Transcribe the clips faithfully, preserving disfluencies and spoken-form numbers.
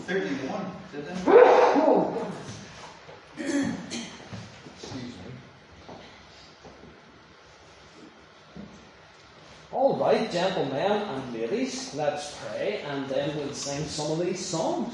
thirty-one, did they? Oh, excuse me. All right, gentlemen and ladies, let's pray, and then we'll sing some of these songs.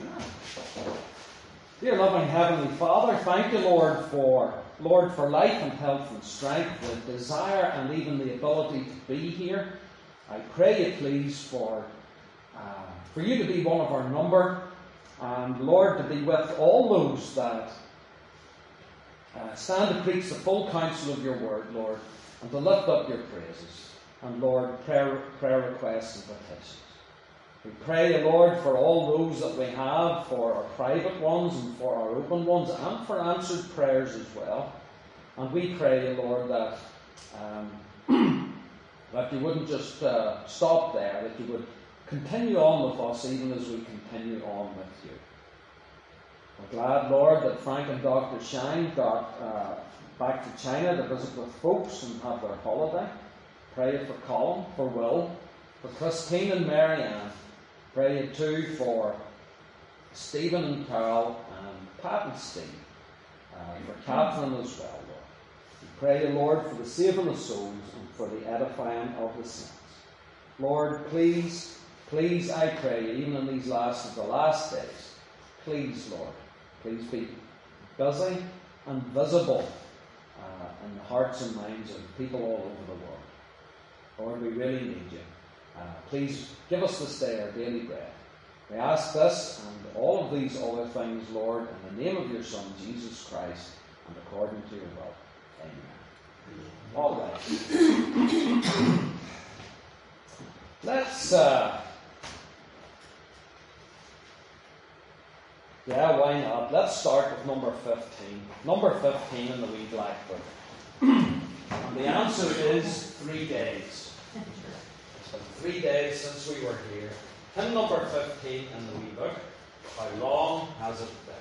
Dear loving Heavenly Father, thank you, Lord, for Lord for life and health and strength, the desire and even the ability to be here. I pray you, please, for uh, for you to be one of our number, and Lord, to be with all those that uh, stand to preach the full counsel of your word, Lord, and to lift up your praises. And Lord, prayer, prayer requests and petitions. We pray, Lord, for all those that we have, for our private ones and for our open ones, and for answered prayers as well. And we pray, Lord, that um, that you wouldn't just uh, stop there, that you would continue on with us even as we continue on with you. We're glad, Lord, that Frank and Doctor Shine got uh, back to China to visit with folks and have their holiday. Pray for Colin, for Will, for Christine and Mary Ann. Pray too for Stephen and Carol and Pat and Steve. Uh, for Catherine as well, Lord. We pray, Lord, for the saving of souls and for the edifying of the saints. Lord, please, please, I pray, even in these last of the last days, please, Lord, please be busy and visible uh, in the hearts and minds of people all over the world. Lord, we really need you. Uh, please give us this day our daily bread. We ask this and all of these other things, Lord, in the name of your Son, Jesus Christ, and according to your will. Amen. All right. Let's, uh, yeah, why not? Let's start with number fifteen. Number fifteen in the wee black book. And the answer is three days. It's been three days since we were here. Hymn number fifteen in the wee book. How long has it been?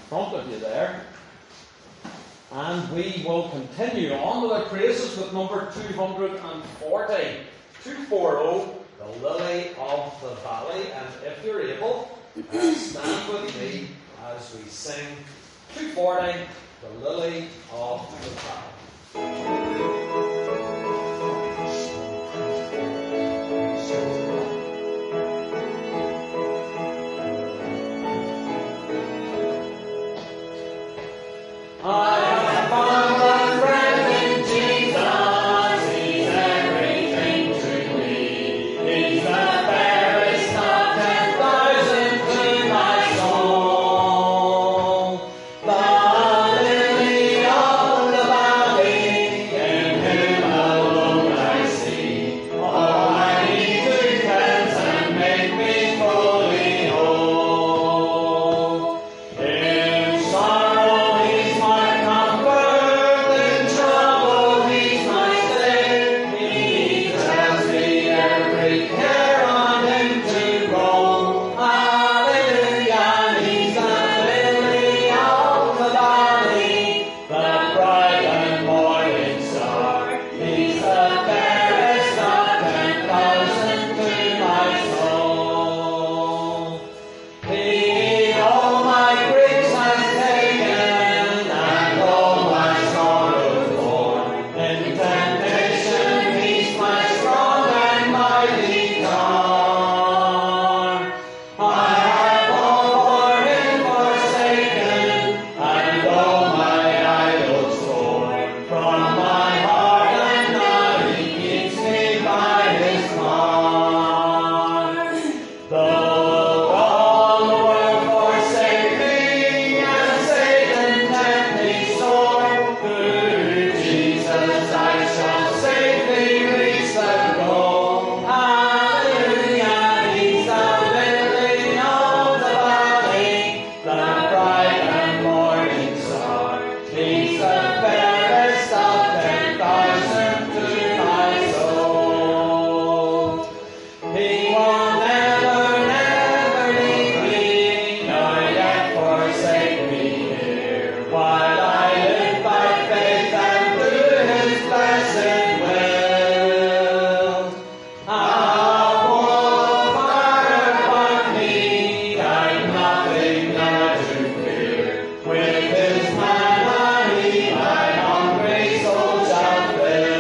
front of you there. And we will continue on with our praises with number two hundred forty. two forty, the Lily of the Valley. And if you're able, uh, stand with me as we sing two forty, the Lily of the Valley. I have found a friend in Jesus, He's everything to me. He's the fairest of ten thousand to my soul. The lily of the valley, in Him alone I see. All I need to cleanse and make me fully whole. In sorrow He's my comfort, in trouble He's my stay. He tells me every care on Him to roll. Hallelujah, He's the lily of the valley, the bright and morning star. He's the fairest of ten thousand to my soul. He all my griefs has taken, and all my sorrows borne. In temptation He's my strong and mighty tower. I have all for Him forsaken, and all my idols torn from my heart, and now He keeps me by His heart. Though all the world forsake me, and Satan tempt me sore, through Jesus I shall safely reach the goal. Hallelujah, He's the lily of the valley, the bright and morning star. He's the fairest of ten thousand to my soul. He will never, never leave me, nor yet forsake me here, while I live by faith and through His blessed will. How far upon me, I've nothing now to fear. With His manna He my hungry soul shall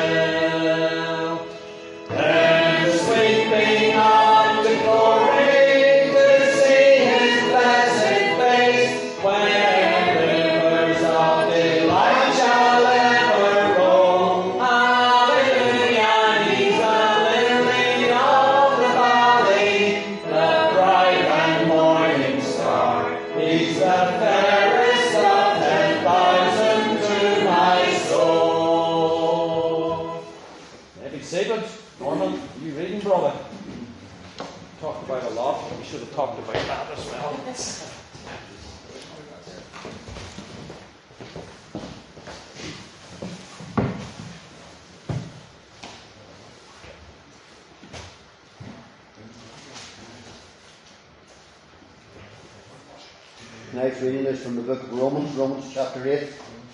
fill. Then sweeping up to glory, to see His blessed face, when rivers of delight shall ever roll. Hallelujah, He's the lily of the valley, the bright and morning star. He's the fairest of ten thousand to my soul. Maybe seated. Norman, you reading, brother? Talked about a lot. We should have talked about that as well. Tonight's reading is from the book of Romans, Romans chapter eight.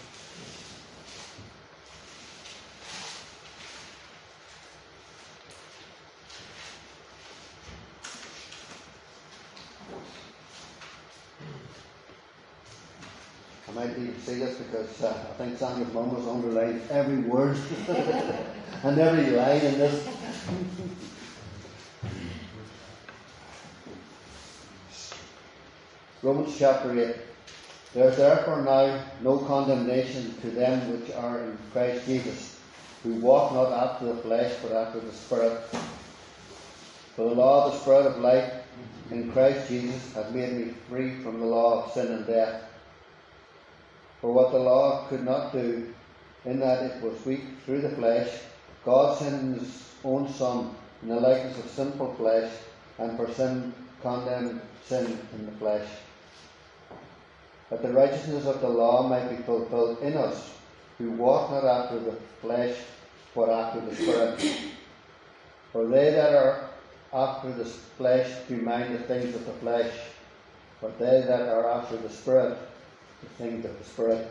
I might need to say this because uh, I think Sandra's mum has underlined every word and every line in this. Romans chapter eight. There is therefore now no condemnation to them which are in Christ Jesus, who walk not after the flesh, but after the Spirit. For the law of the Spirit of life in Christ Jesus hath made me free from the law of sin and death. For what the law could not do, in that it was weak through the flesh, God sent His own Son in the likeness of sinful flesh, and for sin condemned sin in the flesh, that the righteousness of the law might be fulfilled in us, who walk not after the flesh, but after the Spirit. For they that are after the flesh do mind the things of the flesh, but they that are after the Spirit, the things of the Spirit.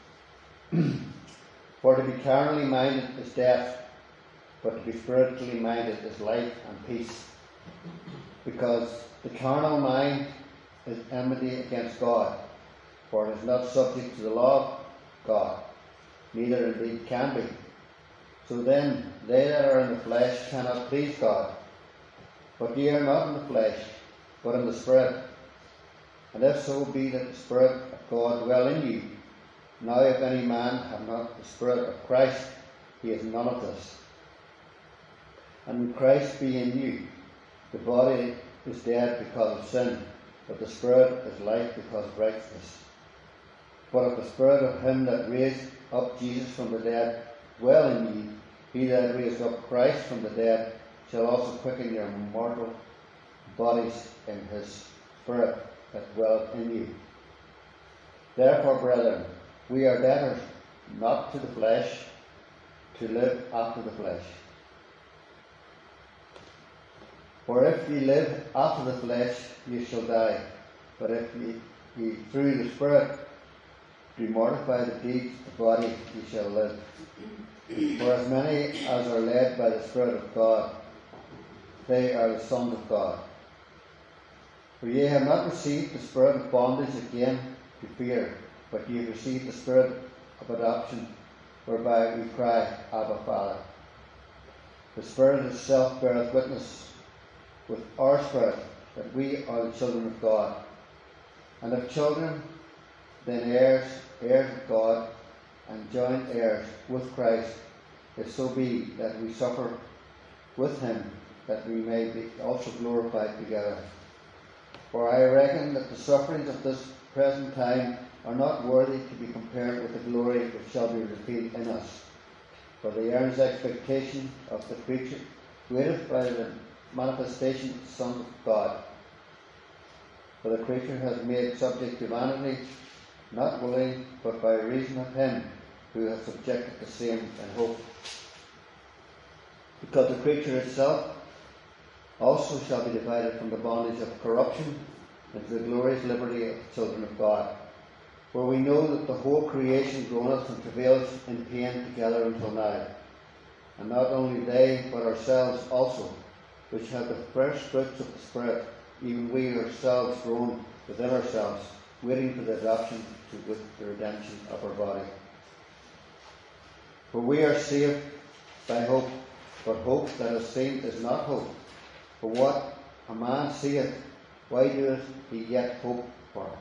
For to be carnally minded is death, but to be spiritually minded is life and peace. Because the carnal mind is enmity against God, for it is not subject to the law of God, neither indeed can be. So then, they that are in the flesh cannot please God. But ye are not in the flesh, but in the Spirit. And if so be that the Spirit of God dwell in you, now if any man have not the Spirit of Christ, he is none of this. And when Christ be in you, the body is dead because of sin, but the Spirit is life because of righteousness. But if the Spirit of him that raised up Jesus from the dead dwell in you, he that raised up Christ from the dead shall also quicken your mortal bodies in his Spirit that dwelleth in you. Therefore, brethren, we are debtors not to the flesh, to live after the flesh. For if ye live after the flesh, ye shall die. But if ye, ye through the Spirit do mortify the deeds of the body, ye shall live. For as many as are led by the Spirit of God, they are the sons of God. For ye have not received the spirit of bondage again to fear, but ye have received the Spirit of adoption, whereby we cry, Abba, Father. The Spirit itself beareth witness with our spirit that we are the children of God. And if children, then heirs, heirs of God, and joint heirs with Christ, if so be that we suffer with him, that we may be also glorified together. For I reckon that the sufferings of this present time are not worthy to be compared with the glory which shall be revealed in us. For the earnest expectation of the creature waiteth by the manifestation of the sons of God. For the creature has made subject to vanity, not willing, but by reason of him who hath subjected the same in hope. Because the creature itself also shall be divided from the bondage of corruption into the glorious liberty of the children of God. For we know that the whole creation groaneth and travaileth in pain together until now. And not only they, but ourselves also, which have the first fruits of the Spirit, even we ourselves groan within ourselves, waiting for the adoption to with the redemption of our body. For we are saved by hope, but hope that is seen is not hope. For what a man seeth, why doeth he yet hope for?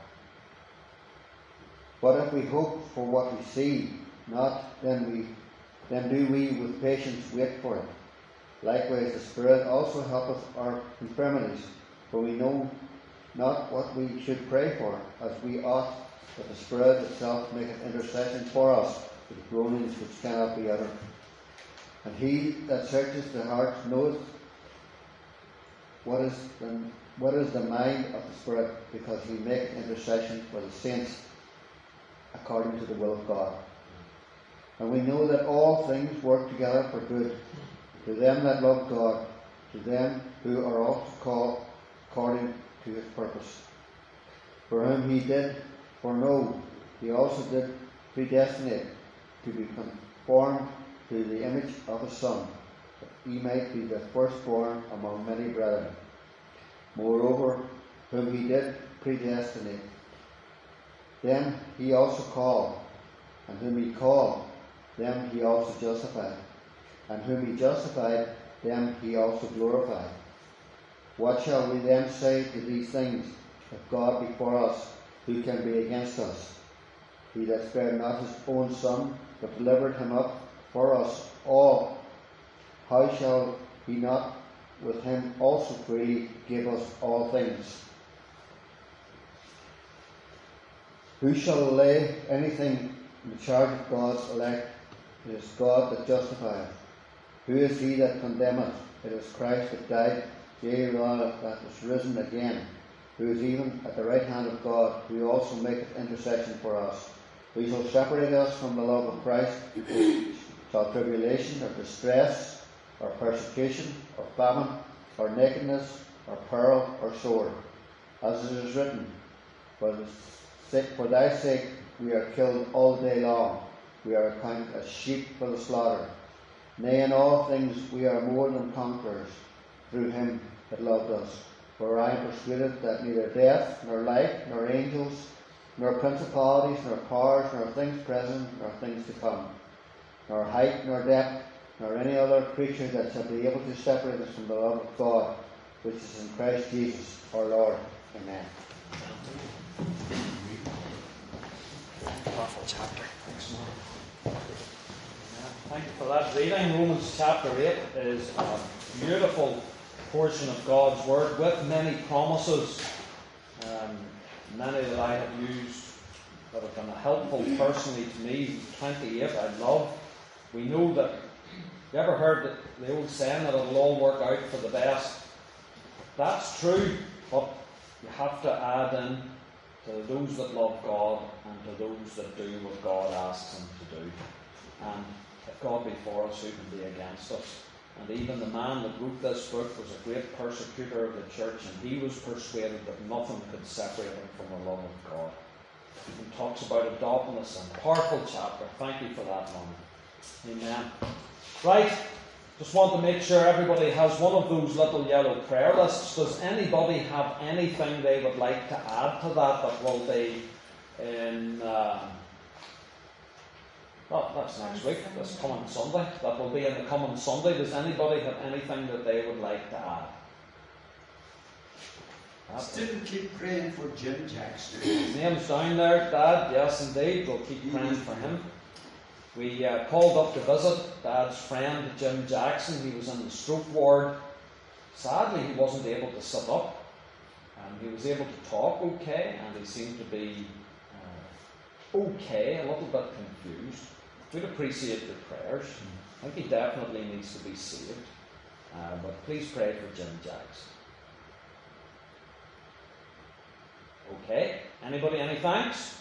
But if we hope for what we see not, then we then do we with patience wait for it. Likewise the Spirit also helpeth our infirmities, for we know not what we should pray for, as we ought, but the Spirit itself maketh intercession for us with groanings which cannot be uttered. And he that searcheth the heart knoweth what is the, what is the mind of the Spirit, because he maketh intercession for the saints according to the will of God. And we know that all things work together for good, to them that love God, to them who are also called according to his purpose. For whom he did foreknow, he also did predestinate to be conformed to the image of his Son, that he might be the firstborn among many brethren. Moreover, whom he did predestinate, them he also called, and whom he called, them he also justified, and whom he justified, them he also glorified. What shall we then say to these things? If God be for us, who can be against us? He that spared not his own Son, but delivered him up for us all, how shall he not with him also freely give us all things? Who shall lay anything in the charge of God's elect? It is God that justifieth. Who is he that condemneth? It is Christ that died, yea rather that was risen again, who is even at the right hand of God, who also maketh intercession for us. Who shall separate us from the love of Christ? Shall tribulation, or distress, or persecution, or famine, or nakedness, or peril, or sword? As it is written, For, the sake, for thy sake we are killed all day long. We are accounted as sheep for the slaughter. Nay, in all things we are more than conquerors through him that loved us. For I am persuaded that neither death, nor life, nor angels, nor principalities, nor powers, nor things present, nor things to come, nor height, nor depth, nor any other creature that shall be able to separate us from the love of God, which is in Christ Jesus our Lord. Amen. Powerful chapter. Thanks, Mark. Thank you for that reading. Romans chapter eight is a beautiful portion of God's Word with many promises, um, many that I have used that have been helpful personally to me. twenty-eight I love. We know that, you ever heard the old saying that it'll all work out for the best? That's true, but you have to add in to those that love God and to those that do what God asks them to do. And if God be for us, who can be against us? And even the man that wrote this book was a great persecutor of the church, and he was persuaded that nothing could separate him from the love of God. He talks about adopting us in a powerful chapter. Thank you for that, Mom. Amen. Right, just want to make sure everybody has one of those little yellow prayer lists. Does anybody have anything they would like to add to that that will be in... Uh, Well, that's next week, this coming Sunday. That will be in the coming Sunday. Does anybody have anything that they would like to add? Still keep praying for Jim Jackson. His name's down there, Dad. Yes, indeed. We'll keep praying for him. We uh, called up to visit Dad's friend, Jim Jackson. He was in the stroke ward. Sadly, he wasn't able to sit up. Um, he was able to talk okay, and he seemed to be uh, okay, a little bit confused. We'd appreciate your prayers. I think he definitely needs to be saved. Uh, but please pray for Jim Jackson. Okay. Anybody, any thanks?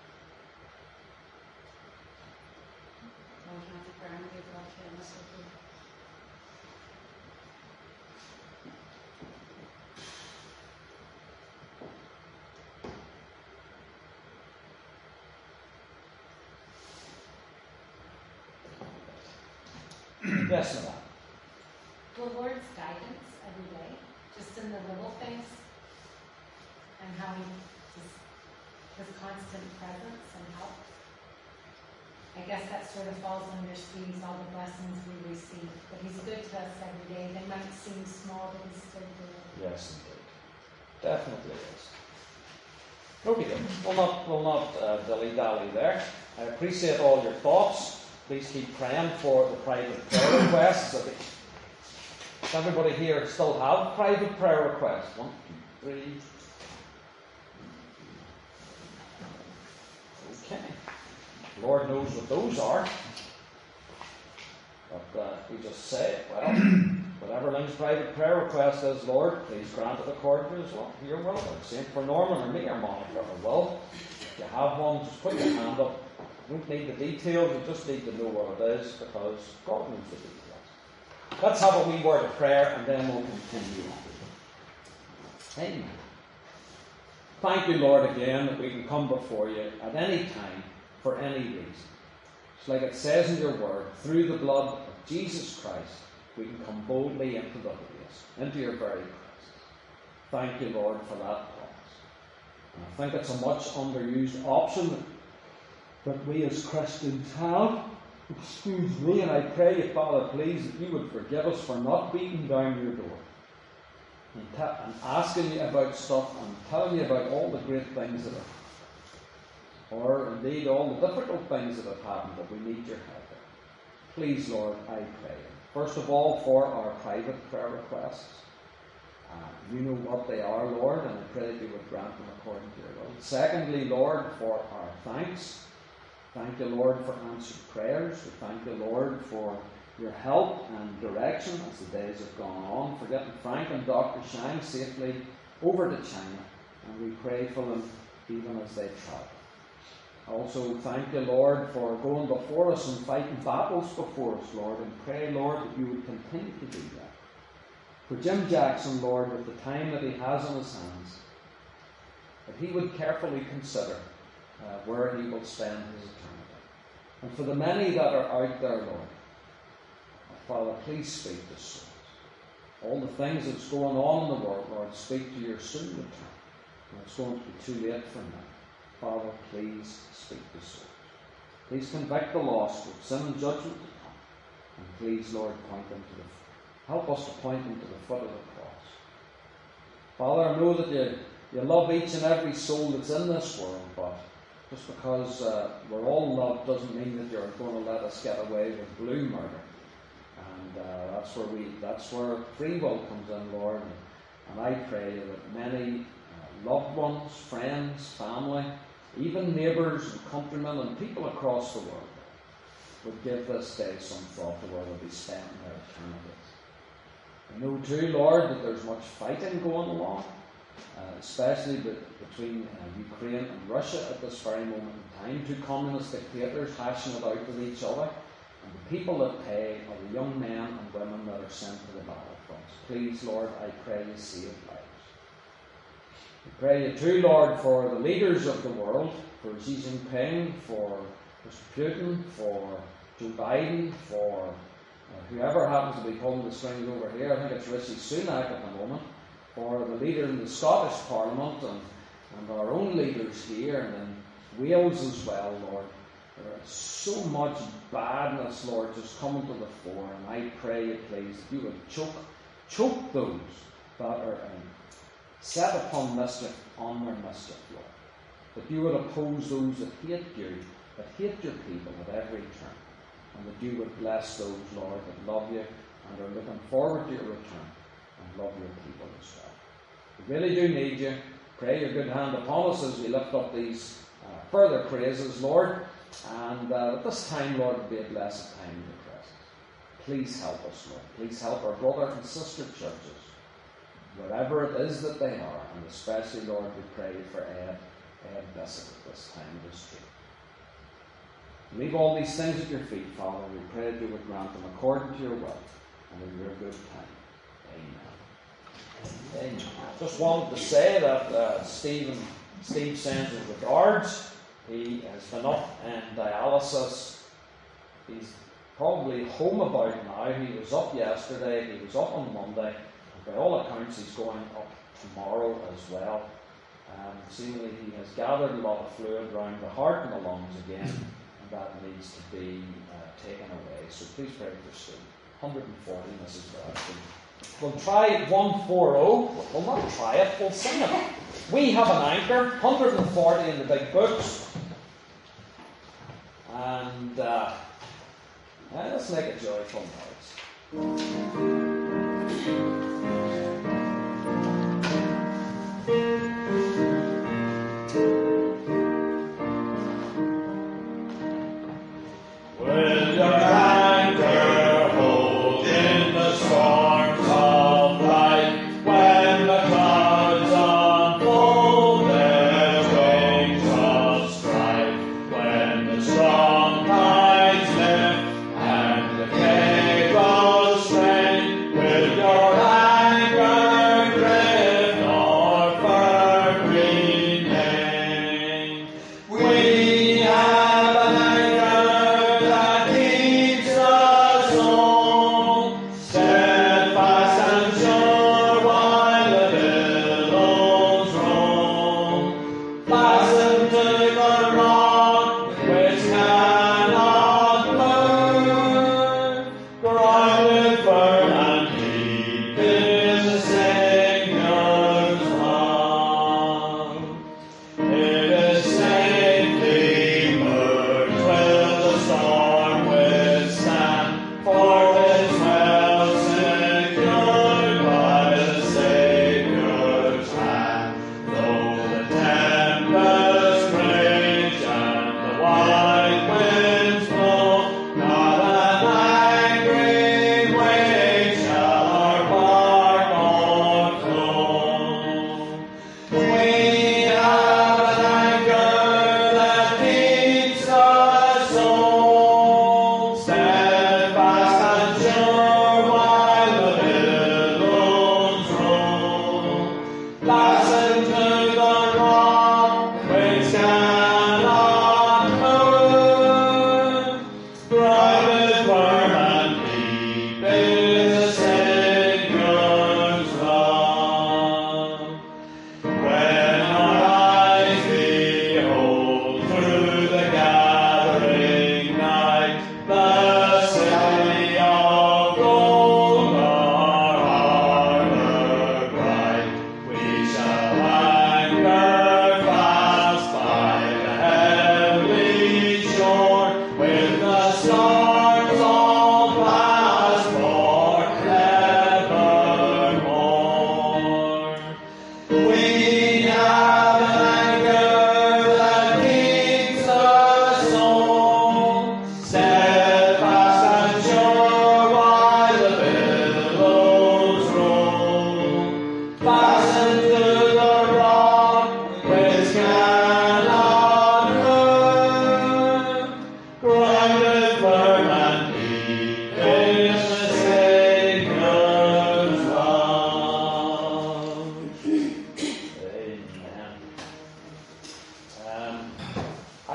Yes, Madam. The Lord's guidance every day, just in the little things, and how He just His constant presence and help. I guess that sort of falls under Steve's all the blessings we receive. But He's good to us every day. They might seem small, but He's good to us. Yes, indeed. Definitely is. Okay, we'll not, we'll not uh, dilly-dally there. I appreciate all your thoughts. Please keep praying for the private prayer requests. Does everybody here still have private prayer requests? One, two, three. Okay. Lord knows what those are. But uh, we just say, well, whatever Lynn's private prayer request is, Lord, please grant it according to His will. Your will. Same for Norman or me or Monica or Will. If you have one, just put your hand up. You don't need the details, you just need to know what it is, because God knows the details. Let's have a wee word of prayer and then we'll continue. Amen. Thank you, Lord, again that we can come before you at any time for any reason. It's like it says in your word, through the blood of Jesus Christ, we can come boldly into the holiest, into your very presence. Thank you, Lord, for that promise. And I think it's a much underused option that we as Christians have. Excuse me, and I pray you, Father, please, that you would forgive us for not beating down your door and, ta- and asking you about stuff and telling you about all the great things that have happened, or indeed all the difficult things that have happened that we need your help in. Please, Lord, I pray. First of all, for our private prayer requests. Uh, you know what they are, Lord, and I pray that you would grant them according to your will. Secondly, Lord, for our thanks. Thank you, Lord, for answered prayers. We thank you, Lord, for your help and direction as the days have gone on, for getting Frank and Doctor Shine safely over to China. And we pray for them even as they travel. Also, thank you, Lord, for going before us and fighting battles before us, Lord, and pray, Lord, that you would continue to do that. For Jim Jackson, Lord, with the time that he has on his hands, that he would carefully consider uh, where he will spend his eternity. And for the many that are out there, Lord, Father, please speak to souls. All the things that's going on in the world, Lord, speak to your soon return. And it's going to be too late for now. Father, please speak to souls. Please convict the lost with sin and judgment to come. And please, Lord, point them to the help us to point them to the foot of the cross. Father, I know that you, you love each and every soul that's in this world, but just because uh, we're all loved doesn't mean that you're going to let us get away with blue murder. And uh, that's where we that's where free will comes in, Lord. And, and I pray that many uh, loved ones, friends, family, even neighbours and countrymen and people across the world would give this day some thought to where they'll be spending their eternities. I know too, Lord, that there's much fighting going along, uh, especially be- between uh, Ukraine and Russia at this very moment in time. Two communist dictators hashing it out with each other. And the people that pay are the young men and women that are sent to the battlefronts. Please, Lord, I pray you save lives. We pray you too, Lord, for the leaders of the world, for Xi Jinping, for Mister Putin, for Joe Biden, for uh, whoever happens to be pulling the strings over here. I think it's Rishi Sunak at the moment, for the leader in the Scottish Parliament and, and our own leaders here and in Wales as well, Lord. There is so much badness, Lord, just coming to the fore, and I pray you, please, that you would choke, choke those that are um, set upon mischief on their mischief, Lord. That you would oppose those that hate you, that hate your people at every turn, and that you would bless those, Lord, that love you and are looking forward to your return and love your people as well. We really do need you. Pray your good hand upon us as we lift up these uh, further praises, Lord. And uh, at this time, Lord, will be a blessed time in your presence. Please help us, Lord. Please help our brother and sister churches, wherever it is that they are. And especially, Lord, we pray for Ed, Ed Bissett at this time of his trip. Leave all these things at your feet, Father. We pray that you would grant them according to your will and in your good time. Amen. Amen. Just wanted to say that uh, Stephen, Steve sends his regards. He has been up in dialysis. He's probably home about now. He was up yesterday. He was up on Monday. And by all accounts, he's going up tomorrow as well. Um, seemingly, he has gathered a lot of fluid around the heart and the lungs again, and that needs to be uh, taken away. So please pray for Steve. one hundred forty, Missus Bradford. We'll try one forty. We'll not try it, we'll sing it. We have an anchor, one hundred forty in the big books. And uh, let's make a joyful noise. With your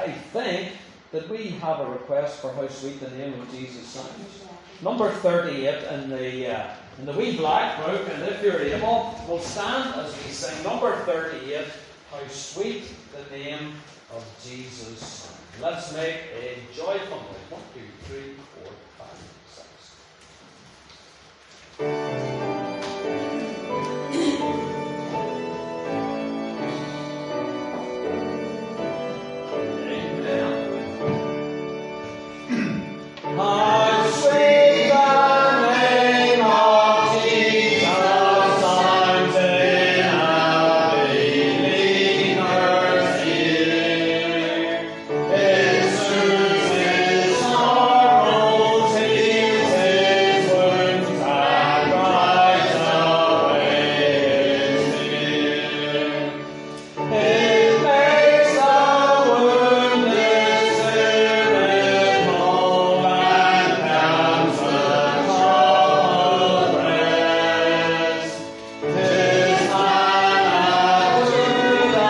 I think, that we have a request for how sweet the name of Jesus sounds. Number thirty-eight in the uh, in the wee black book, and if you're able, we'll stand as we sing number thirty-eight, How Sweet the Name of Jesus Sounds. Let's make a joyful noise. One, two, three, four, five, six. How sweet the name of Jesus sounds in a believer's ear. It soothes his sorrows, heals his wounds, and drives away his fear. It makes the wounded spirit whole and calms the troubled breast. 'Tis manna to the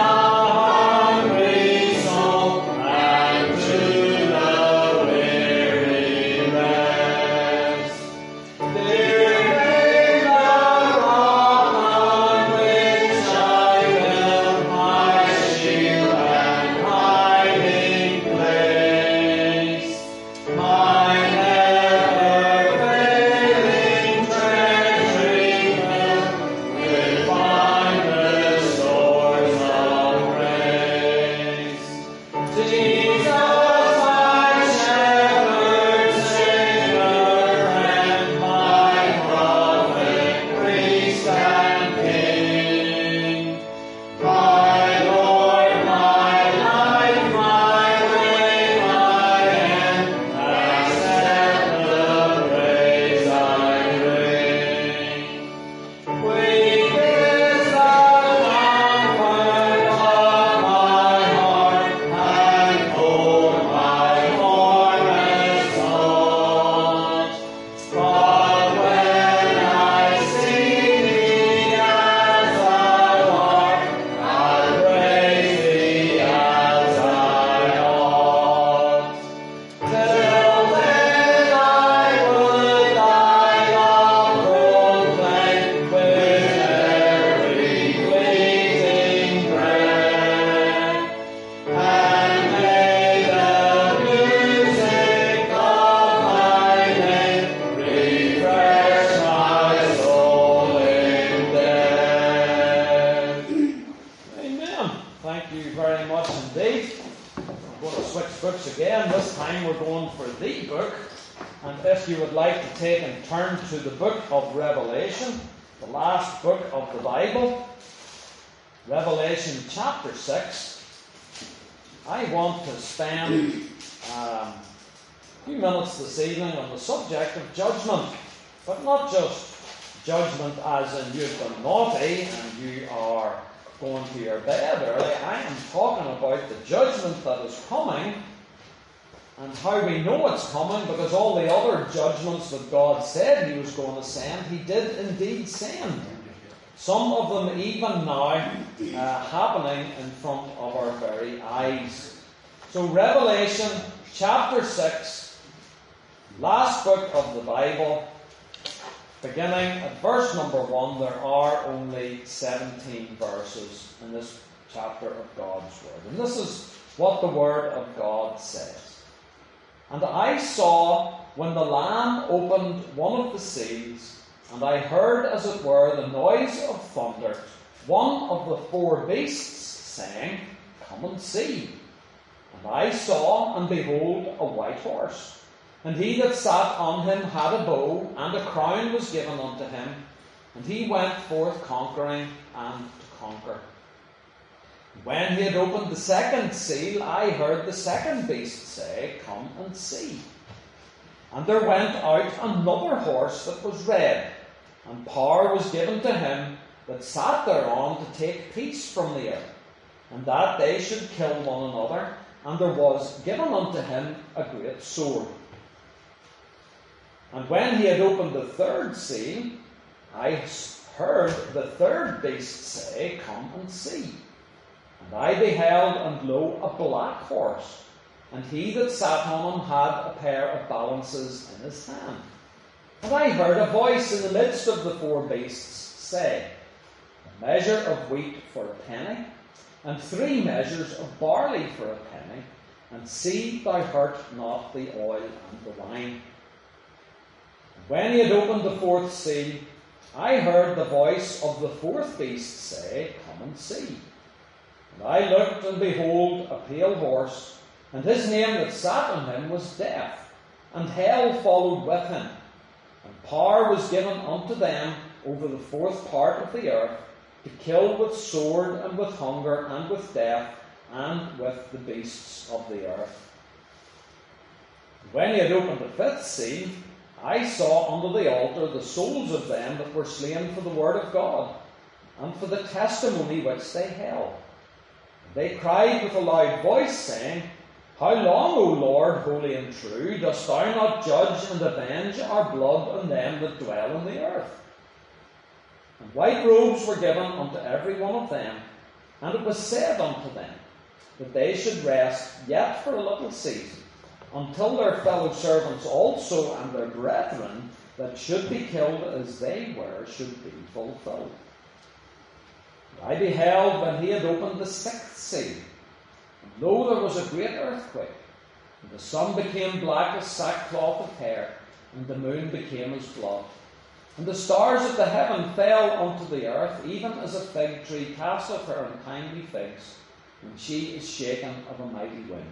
hungry soul and to the weary rest. Dear name, the rock on which I build my shield and hiding place, my never failing treasury filled with boundless stores of grace. Jesus, my shepherd, Savior, friend, my prophet, priest, and king. My Lord, my life, my way, my end, accept the praise I bring. Weak is the comfort of my heart, and cold my warmest thought. But when I see thee as thou art, I'll praise thee as I ought. Till then I would thy love proclaim with every fleeting breath. And may the music of thy name refresh my soul in death. Amen. Thank you very much indeed. I'm going to switch books again. This time we're going for the book. And if you would like to take and turn to the book of Revelation, the last book of the Bible, Revelation chapter six, I want to spend um, a few minutes this evening on the subject of judgment. But not just judgment as in you've been naughty and you are going to your bed early. I am talking about the judgment that is coming and how we know it's coming, because all the other judgments that God said He was going to send, He did indeed send. Some of them even now uh, happening in front of our very eyes. So Revelation chapter six, last book of the Bible, beginning at verse number one. There are only seventeen verses in this chapter of God's Word. And this is what the Word of God says. And I saw when the Lamb opened one of the seals, and I heard, as it were, the noise of thunder, one of the four beasts saying, Come and see. And I saw, and behold, a white horse. And he that sat on him had a bow, and a crown was given unto him. And he went forth conquering and to conquer. When he had opened the second seal, I heard the second beast say, Come and see. And there went out another horse that was red, and power was given to him that sat thereon to take peace from the earth, and that they should kill one another. And there was given unto him a great sword. And when he had opened the third seal, I heard the third beast say, Come and see. And I beheld, and lo, a black horse. and he that sat on him had a pair of balances in his hand. And I heard a voice in the midst of the four beasts say, A measure of wheat for a penny, and three measures of barley for a penny, and see thou hurt not the oil and the wine. And when he had opened the fourth seal, I heard the voice of the fourth beast say, Come and see. And I looked, and behold, a pale horse, and his name that sat on him was Death, and hell followed with him. And power was given unto them over the fourth part of the earth, to kill with sword, and with hunger, and with death, and with the beasts of the earth. And when he had opened the fifth seal, I saw under the altar the souls of them that were slain for the word of God, and for the testimony which they held. And they cried with a loud voice, saying, How long, O Lord, holy and true, dost thou not judge and avenge our blood on them that dwell on the earth? And white robes were given unto every one of them, and it was said unto them, that they should rest yet for a little season, until their fellow servants also and their brethren that should be killed as they were should be fulfilled. And I beheld when he had opened the sixth seal, and lo, there was a great earthquake, and the sun became black as sackcloth of hair, and the moon became as blood. And the stars of the heaven fell unto the earth, even as a fig tree casteth her untimely figs, when she is shaken of a mighty wind.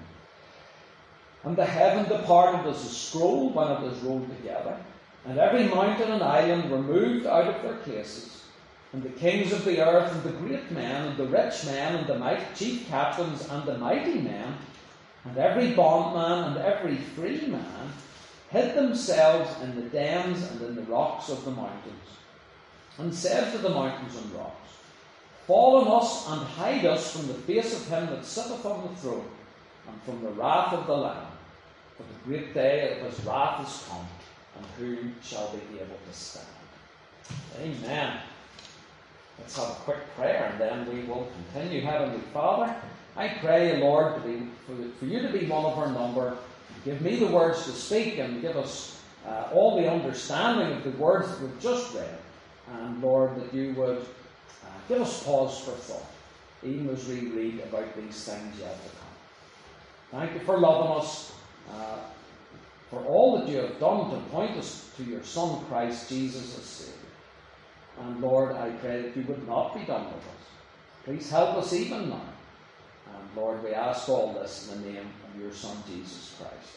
And the heaven departed as a scroll when it was rolled together, and every mountain and island were moved out of their places. And the kings of the earth, and the great men, and the rich men, and the mighty chief captains, and the mighty men, and every bondman, and every free man, hid themselves in the dens and in the rocks of the mountains, and said to the mountains and rocks, Fall on us, and hide us from the face of him that sitteth on the throne, and from the wrath of the Lamb. For the great day of his wrath is come, and who shall be able to stand? Amen. Let's have a quick prayer, and then we will continue. Heavenly Father, I pray, Lord, to be, for, for you to be one of our number. Give me the words to speak, and give us uh, all the understanding of the words that we've just read. And Lord, that you would uh, give us pause for thought, even as we read about these things yet to come. Thank you for loving us, uh, for all that you have done to point us to your Son, Christ Jesus, as Saviour. And Lord, I pray that you would not be done with us. Please help us even now. And Lord, we ask all this in the name of your Son, Jesus Christ.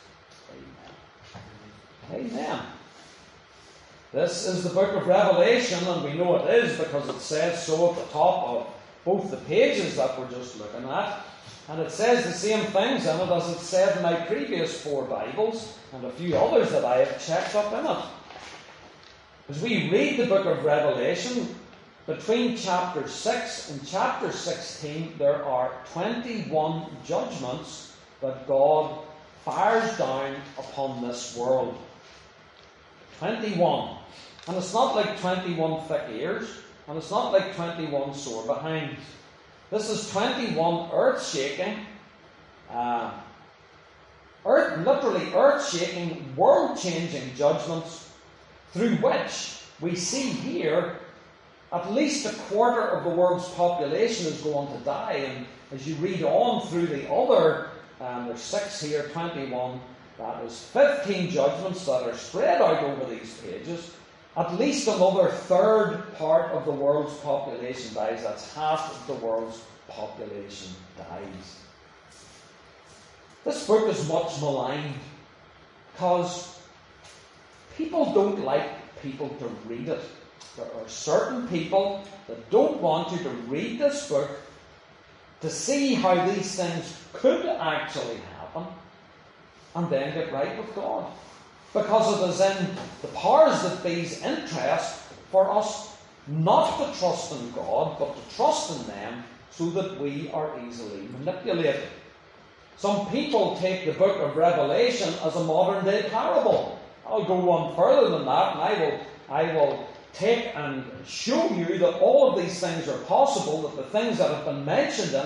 Amen. Amen. This is the book of Revelation, and we know it is because it says so at the top of both the pages that we're just looking at. And it says the same things in it as it said in my previous four Bibles, and a few others that I have checked up in it. As we read the book of Revelation, between chapter six and chapter sixteen, there are twenty-one judgments that God fires down upon this world. twenty-one. And it's not like twenty-one thick ears, and it's not like twenty-one sore behinds. This is twenty-one earth-shaking, uh, earth, literally earth-shaking, world-changing judgments, through which we see here at least a quarter of the world's population is going to die. And as you read on through the other, um, there's six here, twenty-one, that is fifteen judgments that are spread out over these pages. At least another third part of the world's population dies. That's half of the world's population dies. This book is much maligned because people don't like people to read it. There are certain people that don't want you to read this book to see how these things could actually happen and then get right with God. Because it is in the powers that be's interest for us not to trust in God, but to trust in them so that we are easily manipulated. Some people take the book of Revelation as a modern day parable. I'll go one further than that, and I will, I will take and show you that all of these things are possible, that the things that have been mentioned in it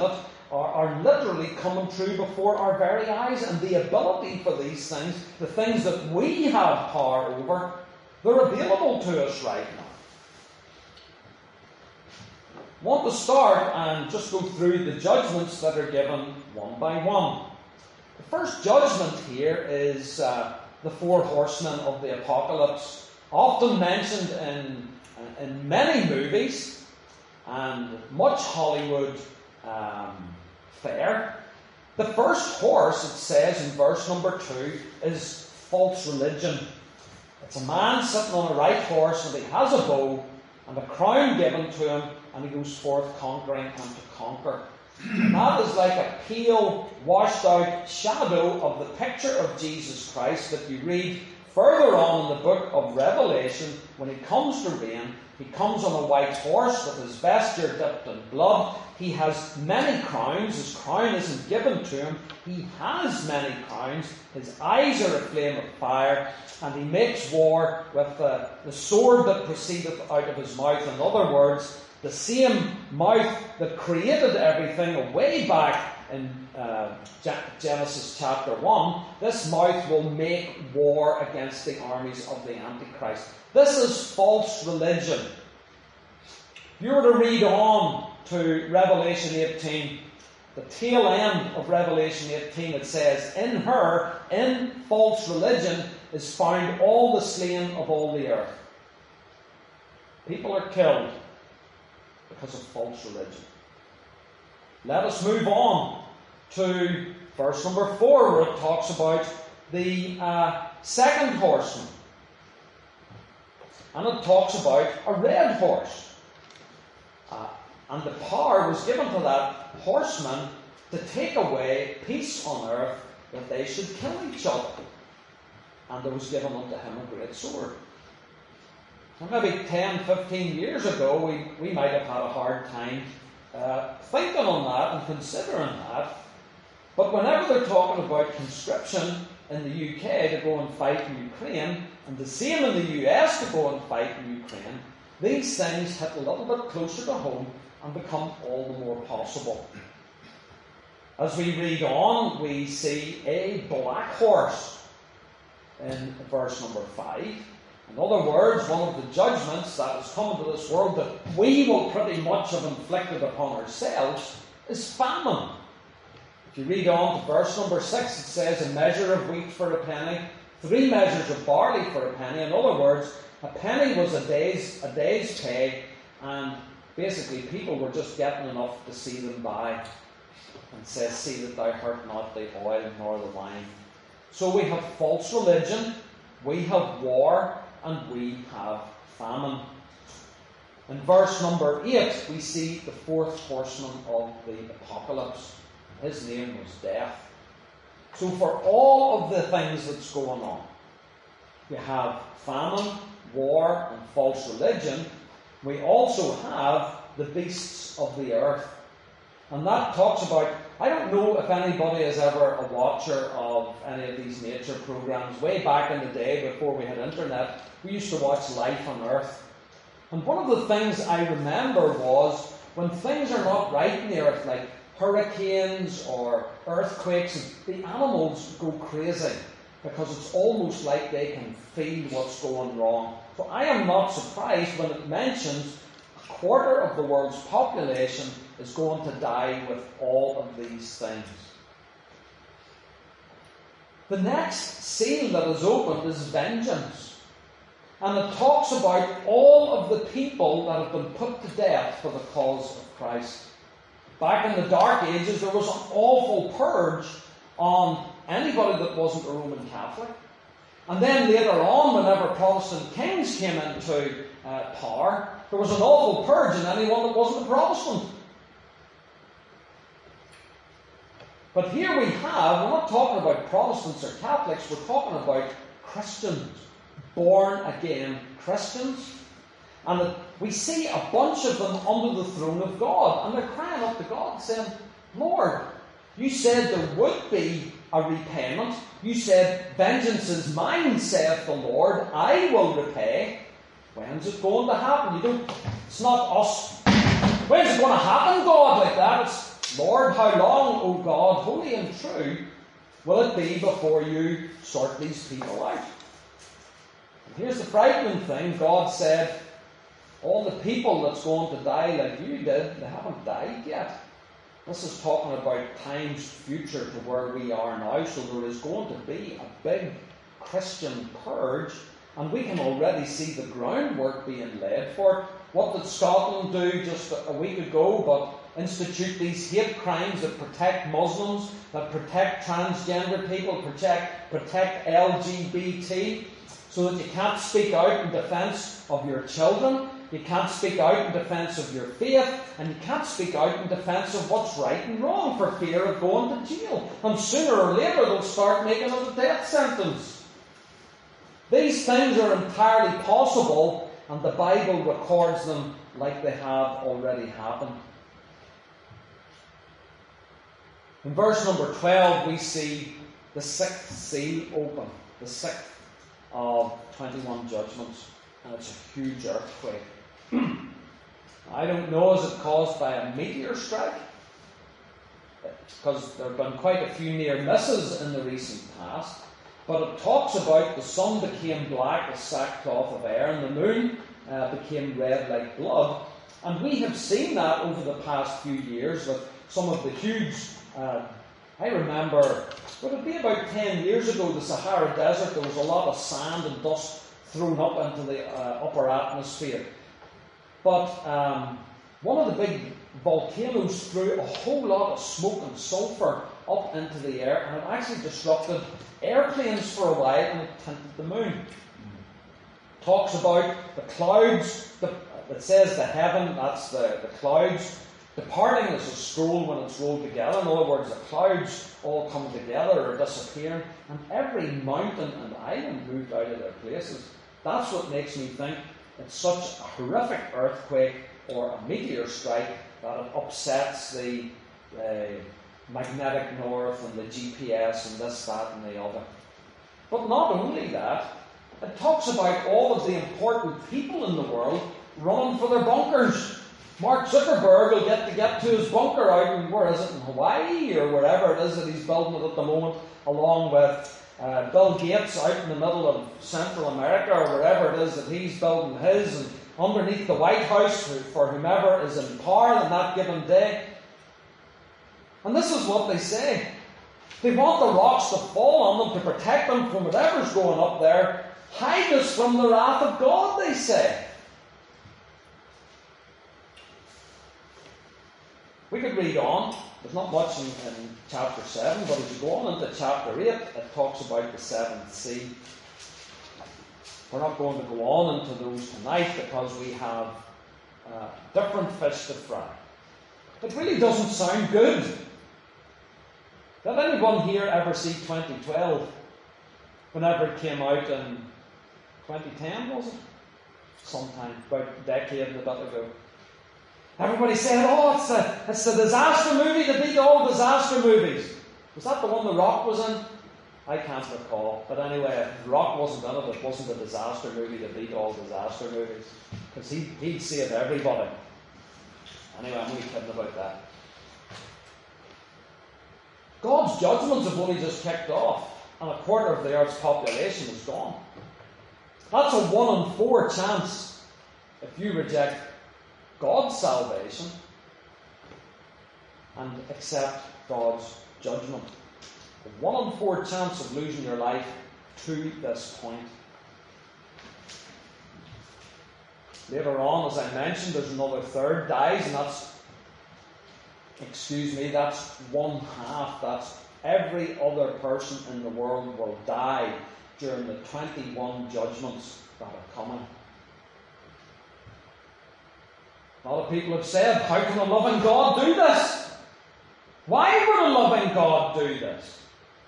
are, are literally coming true before our very eyes, and the ability for these things, the things that we have power over, they're available to us right now. I want to start and just go through the judgments that are given one by one. The first judgment here is uh, the four horsemen of the apocalypse, often mentioned in, in many movies and much Hollywood um, fare. The first horse, it says in verse number two, is false religion. It's a man sitting on a right horse, and he has a bow and a crown given to him, and he goes forth conquering and to conquer. And that is like a pale, washed out shadow of the picture of Jesus Christ that you read further on in the book of Revelation. When he comes to reign, he comes on a white horse with his vesture dipped in blood. He has many crowns. His crown isn't given to him. He has many crowns. His eyes are a flame of fire. And he makes war with the, the sword that proceedeth out of his mouth. In other words, the same mouth that created everything way back in uh, Genesis chapter one, this mouth will make war against the armies of the Antichrist. This is false religion. If you were to read on to Revelation eighteen, the tail end of Revelation eighteen, it says, in her, in false religion, is found all the slain of all the earth. People are killed because of false religion. Let us move on to verse number four, where it talks about the uh, second horseman. And it talks about a red horse. Uh, and the power was given to that horseman to take away peace on earth, that they should kill each other. And there was given unto him a great sword. And maybe ten, fifteen years ago, we, we might have had a hard time uh, thinking on that and considering that. But whenever they're talking about conscription in the U K to go and fight in Ukraine, and the same in the U S to go and fight in Ukraine, these things hit a little bit closer to home and become all the more possible. As we read on, we see a black horse in verse number five. In other words, one of the judgments that has come into this world that we will pretty much have inflicted upon ourselves is famine. If you read on to verse number six, it says, a measure of wheat for a penny, three measures of barley for a penny. In other words, a penny was a day's, a day's pay, and basically people were just getting enough to see them by. And says, see that thou hurt not the oil nor the wine. So we have false religion, we have war, and we have famine. In verse number eight, we see the fourth horseman of the apocalypse. His name was Death. So for all of the things that's going on, we have famine, war, and false religion. We also have the beasts of the earth. And that talks about, I don't know if anybody is ever a watcher of any of these nature programs. Way back in the day, before we had internet, we used to watch Life on Earth. And one of the things I remember was, when things are not right in the earth, like hurricanes or earthquakes, the animals go crazy, because it's almost like they can feel what's going wrong. So I am not surprised when it mentions a quarter of the world's population is going to die with all of these things. The next seal that is opened is vengeance. And it talks about all of the people that have been put to death for the cause of Christ. Back in the Dark Ages, there was an awful purge on anybody that wasn't a Roman Catholic. And then later on, whenever Protestant kings came into uh, power, there was an awful purge on anyone that wasn't a Protestant. But here we have, we're not talking about Protestants or Catholics, we're talking about Christians, born again Christians. And we see a bunch of them under the throne of God, and they're crying up to God, saying, Lord, you said there would be a repayment. You said, vengeance is mine, saith the Lord, I will repay. When's it going to happen? You don't, it's not us. When's it going to happen, God, like that? It's Lord, how long, O God, holy and true, will it be before you sort these people out? And here's the frightening thing. God said, all the people that's going to die like you did, they haven't died yet. This is talking about times future to where we are now. So there is going to be a big Christian purge, and we can already see the groundwork being laid for it. What did Scotland do just a week ago but institute these hate crimes that protect Muslims, that protect transgender people, protect, protect L G B T, so that you can't speak out in defence of your children, you can't speak out in defence of your faith, and you can't speak out in defence of what's right and wrong for fear of going to jail. And sooner or later they'll start making it a death sentence. These things are entirely possible, and the Bible records them like they have already happened. In verse number twelve we see the sixth seal open, the sixth of twenty-one judgments, and it's a huge earthquake. I don't know, is it caused by a meteor strike? Because there have been quite a few near misses in the recent past. But it talks about the sun became black as sackcloth of air, and the moon uh, became red like blood. And we have seen that over the past few years with some of the huge, uh, I remember, would it be about ten years ago, the Sahara Desert, there was a lot of sand and dust thrown up into the uh, upper atmosphere. But um, one of the big volcanoes threw a whole lot of smoke and sulphur up into the air, and it actually disrupted airplanes for a while, and it tinted the moon. It talks about the clouds, the, it says the heaven, that's the, the clouds, departing as a scroll when it's rolled together. In other words, the clouds all come together or disappearing, and every mountain and island moved out of their places. That's what makes me think it's such a horrific earthquake or a meteor strike that it upsets the uh, magnetic north and the G P S and this, that and the other. But not only that, it talks about all of the important people in the world running for their bunkers. Mark Zuckerberg will get to get to his bunker out in, where is it, in Hawaii or wherever it is that he's building it at the moment, along with uh, Bill Gates out in the middle of Central America or wherever it is that he's building his, and underneath the White House for whomever is in power on that given day. And this is what they say. They want the rocks to fall on them to protect them from whatever's going up there. Hide us from the wrath of God, they say. We could read on. There's not much in, in chapter seven, but as you go on into chapter eight, it talks about the seventh sea. We're not going to go on into those tonight because we have uh, different fish to fry. It really doesn't sound good. Did anyone here ever see twenty twelve? Whenever it came out in twenty ten, was it? Sometime, about a decade and a bit ago. Everybody said, oh, it's the, it's the disaster movie that beat all disaster movies. Was that the one The Rock was in? I can't recall. But anyway, if The Rock wasn't in it, it wasn't a disaster movie that beat all disaster movies. Because he, he'd save everybody. Anyway, I'm only kidding about that. God's judgments have only just kicked off, and a quarter of the earth's population is gone. That's a one in four chance if you reject God's salvation and accept God's judgment. A one in four chance of losing your life to this point. Later on, as I mentioned, there's another third dies, and that's, excuse me, that's one half. That's every other person in the world will die during the twenty-one judgments that are coming. A lot of people have said, how can a loving God do this? Why would a loving God do this?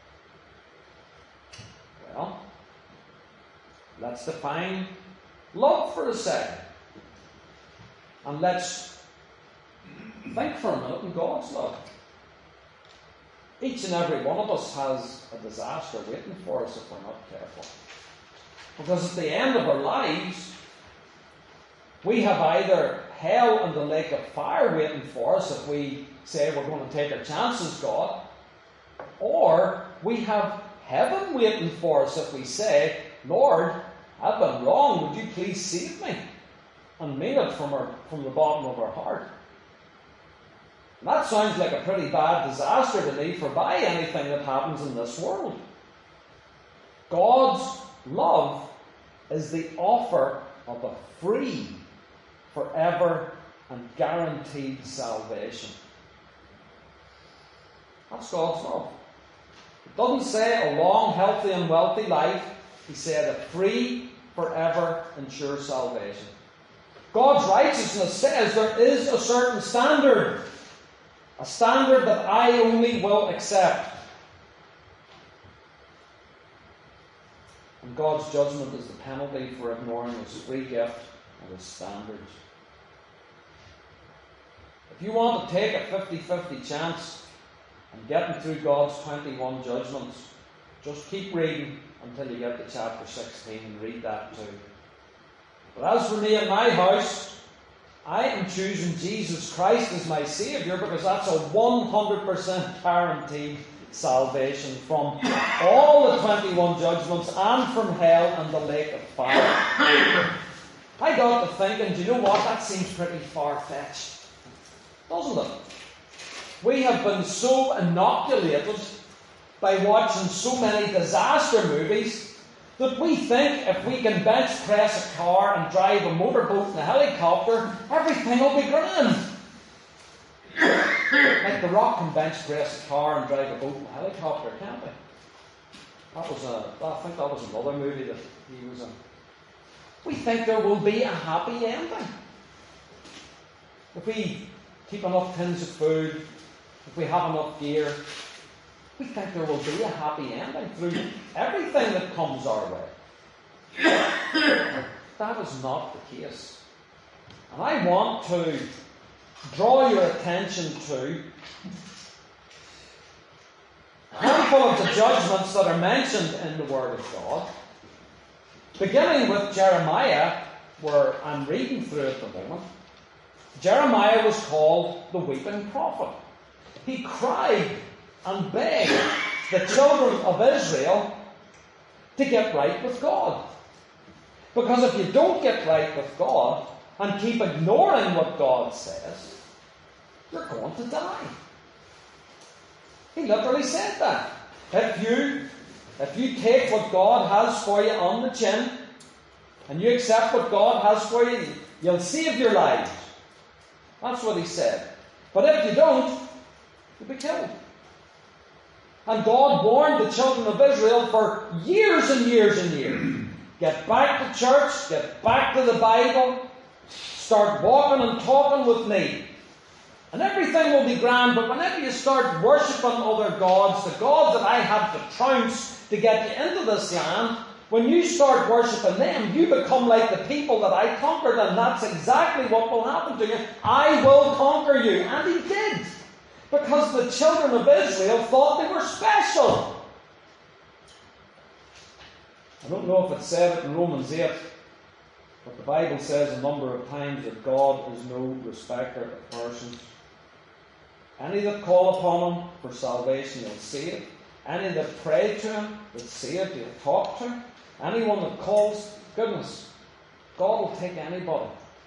Well, let's define love for a second. And let's think for a minute in God's love. Each and every one of us has a disaster waiting for us if we're not careful. Because at the end of our lives, we have either hell and the lake of fire waiting for us if we say we're going to take our chances, God. Or we have heaven waiting for us if we say, Lord, I've been wrong, would you please save me? And mean it from, our, from the bottom of our heart. And that sounds like a pretty bad disaster to me for by anything that happens in this world. God's love is the offer of a free, forever and guaranteed salvation. That's God's love. It doesn't say a long, healthy and wealthy life. He said a free, forever and sure salvation. God's righteousness says there is a certain standard. A standard that I only will accept. And God's judgment is the penalty for ignoring His free gift and His standards. If you want to take a fifty-fifty chance and getting through God's twenty-one judgments, just keep reading until you get to chapter sixteen and read that too. But as for me and my house, I am choosing Jesus Christ as my Saviour because that's a one hundred percent guaranteed salvation from all the twenty-one judgments and from hell and the lake of fire. I got to thinking, do you know what? That seems pretty far-fetched, doesn't it? We have been so inoculated by watching so many disaster movies that we think if we can bench press a car and drive a motorboat and a helicopter, everything will be grand. Like The Rock can bench press a car and drive a boat and a helicopter, can't he? That was a, I think that was another movie that he was in. We think there will be a happy ending. If we keep enough tins of food, if we have enough gear, we think there will be a happy ending through everything that comes our way. That is not the case. And I want to draw your attention to a handful of the judgments that are mentioned in the Word of God, beginning with Jeremiah, where I'm reading through at the moment. Jeremiah was called the weeping prophet. He cried and begged the children of Israel to get right with God. Because if you don't get right with God and keep ignoring what God says, you're going to die. He literally said that. If you, if you take what God has for you on the chin and you accept what God has for you, you'll save your lives. That's what he said. But if you don't, you'll be killed. And God warned the children of Israel for years and years and years. Get back to church, get back to the Bible, start walking and talking with me. And everything will be grand, but whenever you start worshipping other gods, the gods that I had to trounce to get you into this land, when you start worshipping them, you become like the people that I conquered, and that's exactly what will happen to you. I will conquer you. And he did. Because the children of Israel thought they were special. I don't know if it said it in Romans eight, but the Bible says a number of times that God is no respecter of persons. Any that call upon him for salvation, he'll save. Any that pray to him, that saved, he'll talk to him. Anyone that calls, goodness, God will take anybody.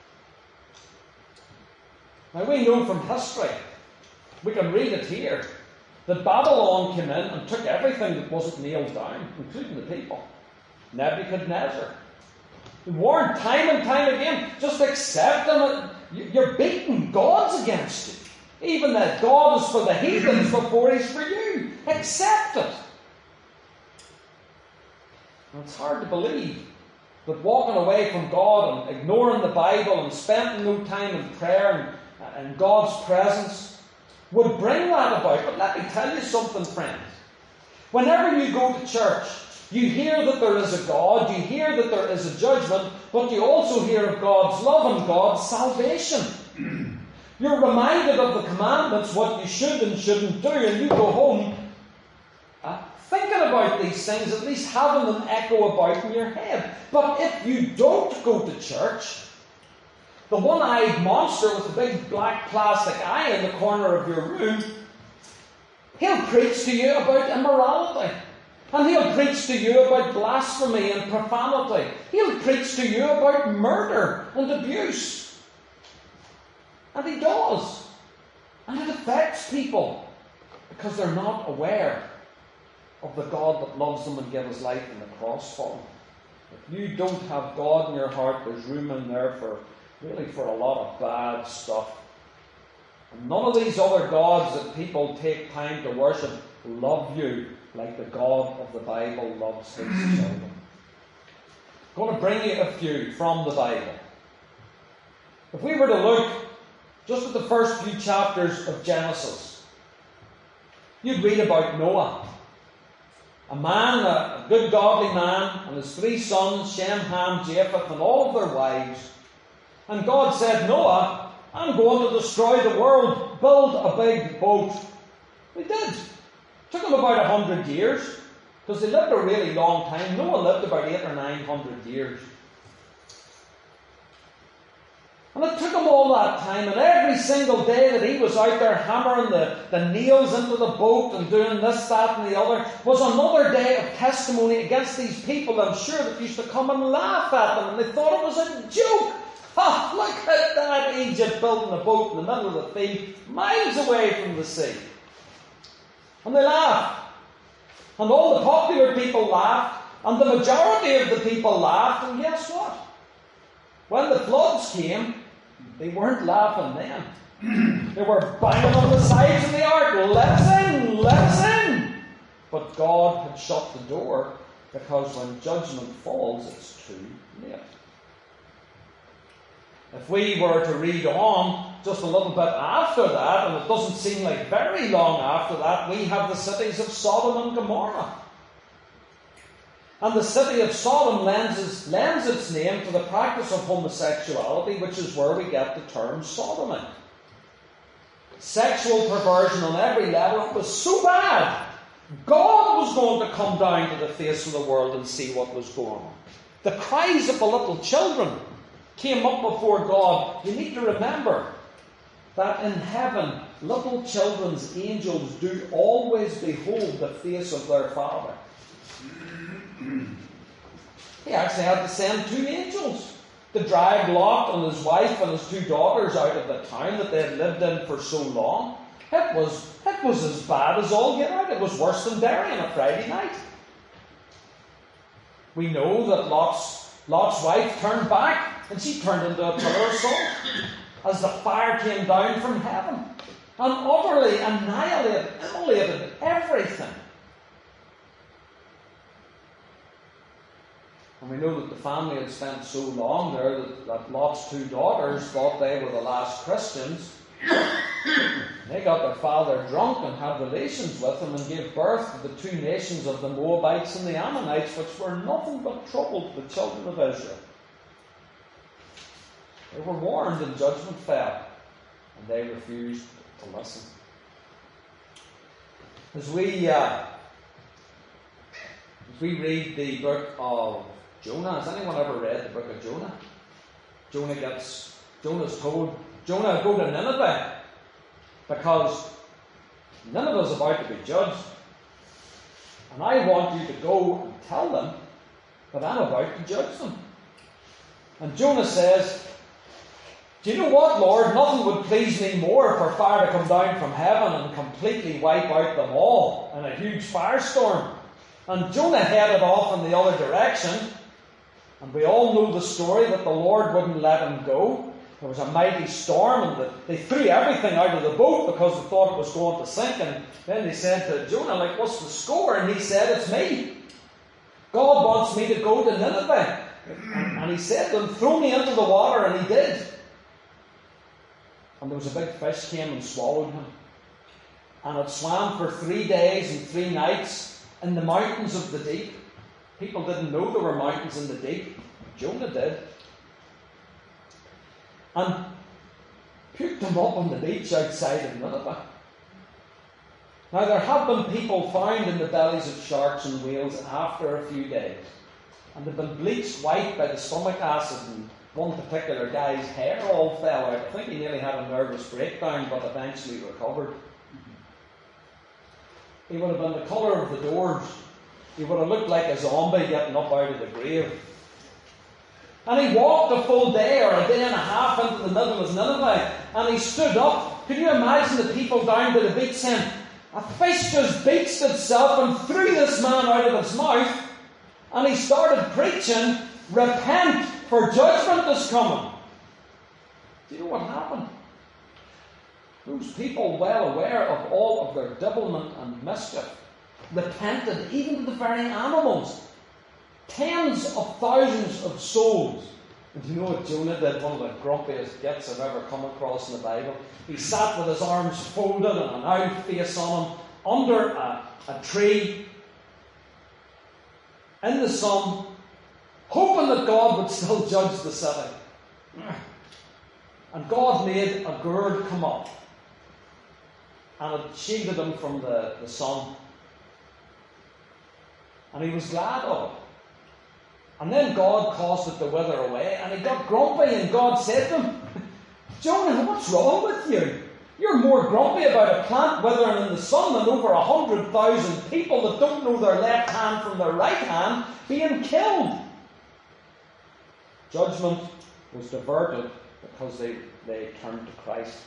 Now we know from history, we can read it here, that Babylon came in and took everything that wasn't nailed down, including the people. Nebuchadnezzar. He warned time and time again, just accept them. You're beating gods against you. Even that God is for the heathens before he's for you. Accept it. And it's hard to believe that walking away from God and ignoring the Bible and spending no time in prayer and, and God's presence would bring that about. But let me tell you something, friends. Whenever you go to church, you hear that there is a God, you hear that there is a judgment, but you also hear of God's love and God's salvation. You're reminded of the commandments, what you should and shouldn't do, and you go home uh, thinking about these things, at least having them echo about in your head. But if you don't go to church, the one-eyed monster with the big black plastic eye in the corner of your room, he'll preach to you about immorality. And he'll preach to you about blasphemy and profanity. He'll preach to you about murder and abuse. And he does. And it affects people because they're not aware of the God that loves them and gave his life on the cross for them. If you don't have God in your heart, there's room in there for really for a lot of bad stuff. And none of these other gods that people take time to worship love you like the God of the Bible loves his children. I'm going to bring you a few from the Bible. If we were to look just at the first few chapters of Genesis, you'd read about Noah. A man, a, a good godly man, and his three sons, Shem, Ham, Japheth, and all of their wives. And God said, Noah, I'm going to destroy the world. Build a big boat. They did. It took them about a hundred years, because they lived a really long time. Noah lived about eight or nine hundred years. And it took him all that time, and every single day that he was out there hammering the, the nails into the boat and doing this, that, and the other, was another day of testimony against these people, I'm sure, that used to come and laugh at them, and they thought it was a joke. Ha! Oh, look at that, Egypt building a boat in the middle of the field, miles away from the sea. And they laughed. And all the popular people laughed, and the majority of the people laughed, and guess what? When the floods came, they weren't laughing then. They were banging on the sides of the ark, let us in, let us in. But God had shut the door, because when judgment falls, it's too late. If we were to read on just a little bit after that, and it doesn't seem like very long after that, we have the cities of Sodom and Gomorrah. And the city of Sodom lends its, lends its name to the practice of homosexuality, which is where we get the term sodomy. Sexual perversion on every level. It was so bad, God was going to come down to the face of the world and see what was going on. The cries of the little children came up before God. You need to remember that in heaven, little children's angels do always behold the face of their Father. He actually had to send two angels to drag Lot and his wife and his two daughters out of the town that they had lived in for so long. It was, it was as bad as all get out. It was worse than Derry on a Friday night. We know that Lot's, Lot's wife turned back, and she turned into a pillar of salt as the fire came down from heaven and utterly annihilated, immolated everything. And we know that the family had spent so long there that, that Lot's two daughters thought they were the last Christians. They got their father drunk and had relations with him and gave birth to the two nations of the Moabites and the Ammonites, which were nothing but trouble to the children of Israel. They were warned and judgment fell, and they refused to listen. As we, uh, as we read the book of Jonah, has anyone ever read the book of Jonah? Jonah gets, Jonah's told, Jonah, go to Nineveh, because Nineveh is about to be judged. And I want you to go and tell them that I'm about to judge them. And Jonah says, do you know what, Lord? Nothing would please me more for fire to come down from heaven and completely wipe out them all in a huge firestorm. And Jonah headed off in the other direction. And we all know the story that the Lord wouldn't let him go. There was a mighty storm, and they threw everything out of the boat because they thought it was going to sink. And then they said to Jonah, like, what's the score? And he said, it's me. God wants me to go to Nineveh. And he said to them, throw me into the water, and he did. And there was a big fish came and swallowed him. And it swam for three days and three nights in the mountains of the deep. People didn't know there were mountains in the deep. Jonah did. And puked him up on the beach outside of Nineveh. Now there have been people found in the bellies of sharks and whales after a few days. And they've been bleached white by the stomach acid and one particular guy's hair all fell out. I think he nearly had a nervous breakdown, but eventually recovered. He would have been the colour of the doors. He would have looked like a zombie getting up out of the grave. And he walked a full day or a day and a half into the middle of Nineveh, and he stood up. Can you imagine the people down by the beach saying, a fish just beached itself and threw this man out of its mouth? And he started preaching, repent, for judgment is coming. Do you know what happened? Those people, well aware of all of their devilment and mischief, repented, even to the very animals. Tens of thousands of souls. And do you know what Jonah did? One of the grumpiest gits I've ever come across in the Bible. He sat with his arms folded and an out face on him, under a, a tree, in the sun, hoping that God would still judge the city. And God made a gourd come up, and it shielded him from the, the sun. And he was glad of it. And then God caused it to wither away, and he got grumpy, and God said to him, Jonah, what's wrong with you? You're more grumpy about a plant withering in the sun than over a hundred thousand people that don't know their left hand from their right hand being killed. Judgment was diverted because they, they turned to Christ.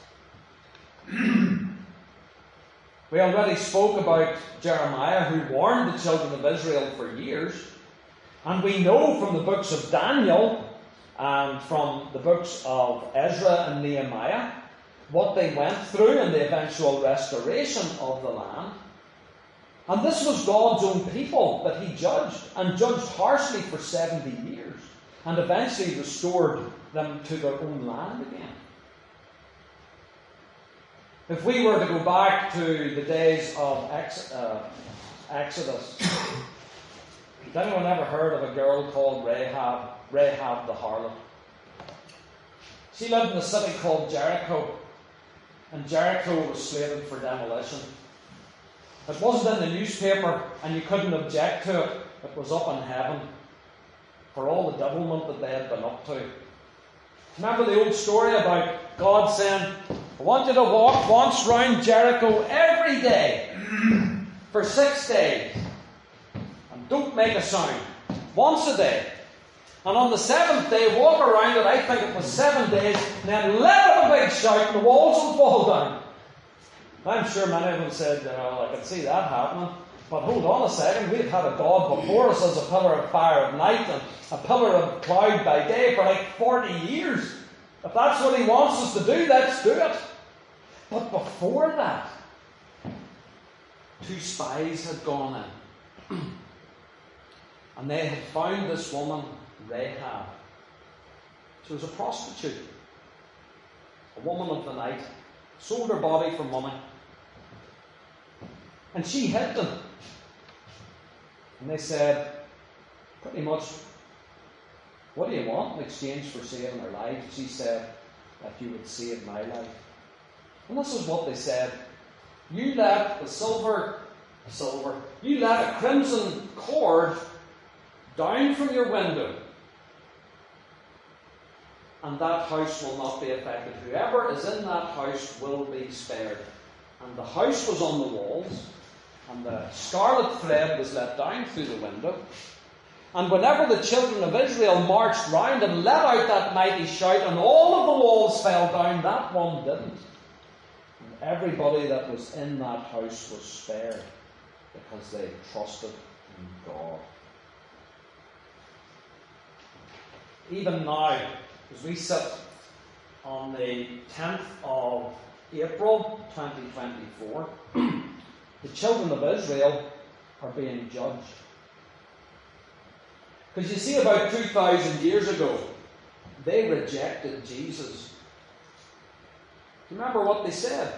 We already spoke about Jeremiah, who warned the children of Israel for years. And we know from the books of Daniel and from the books of Ezra and Nehemiah what they went through in the eventual restoration of the land. And this was God's own people that he judged, and judged harshly for seventy years, and eventually restored them to their own land again. If we were to go back to the days of Ex- uh, Exodus, has anyone ever heard of a girl called Rahab, Rahab the harlot? She lived in a city called Jericho, and Jericho was slated for demolition. It wasn't in the newspaper, and you couldn't object to it. It was up in heaven for all the devilment that they had been up to. Remember the old story about God saying, I want you to walk once round Jericho every day for six days. And don't make a sound. Once a day. And on the seventh day, walk around it, I think it was seven days, and then let out a big shout and the walls will fall down. I'm sure many of them said, you know, I can see that happening. But hold on a second, we've had a God before us as a pillar of fire at night and a pillar of cloud by day for like forty years. If that's what he wants us to do, let's do it. But before that, two spies had gone in. And they had found this woman, Rahab. She was a prostitute. A woman of the night. Sold her body for money. And she hid them. And they said, pretty much, what do you want in exchange for saving her life? She said, that you would save my life. And this is what they said. You let the silver, silver, you let a crimson cord down from your window, and that house will not be affected. Whoever is in that house will be spared. And the house was on the walls, and the scarlet thread was let down through the window. And whenever the children of Israel marched round and let out that mighty shout, and all of the walls fell down, that one didn't. And everybody that was in that house was spared, because they trusted in God. Even now, as we sit on the tenth of April twenty twenty-four, the children of Israel are being judged. Because you see, about two thousand years ago, they rejected Jesus. Do you remember what they said?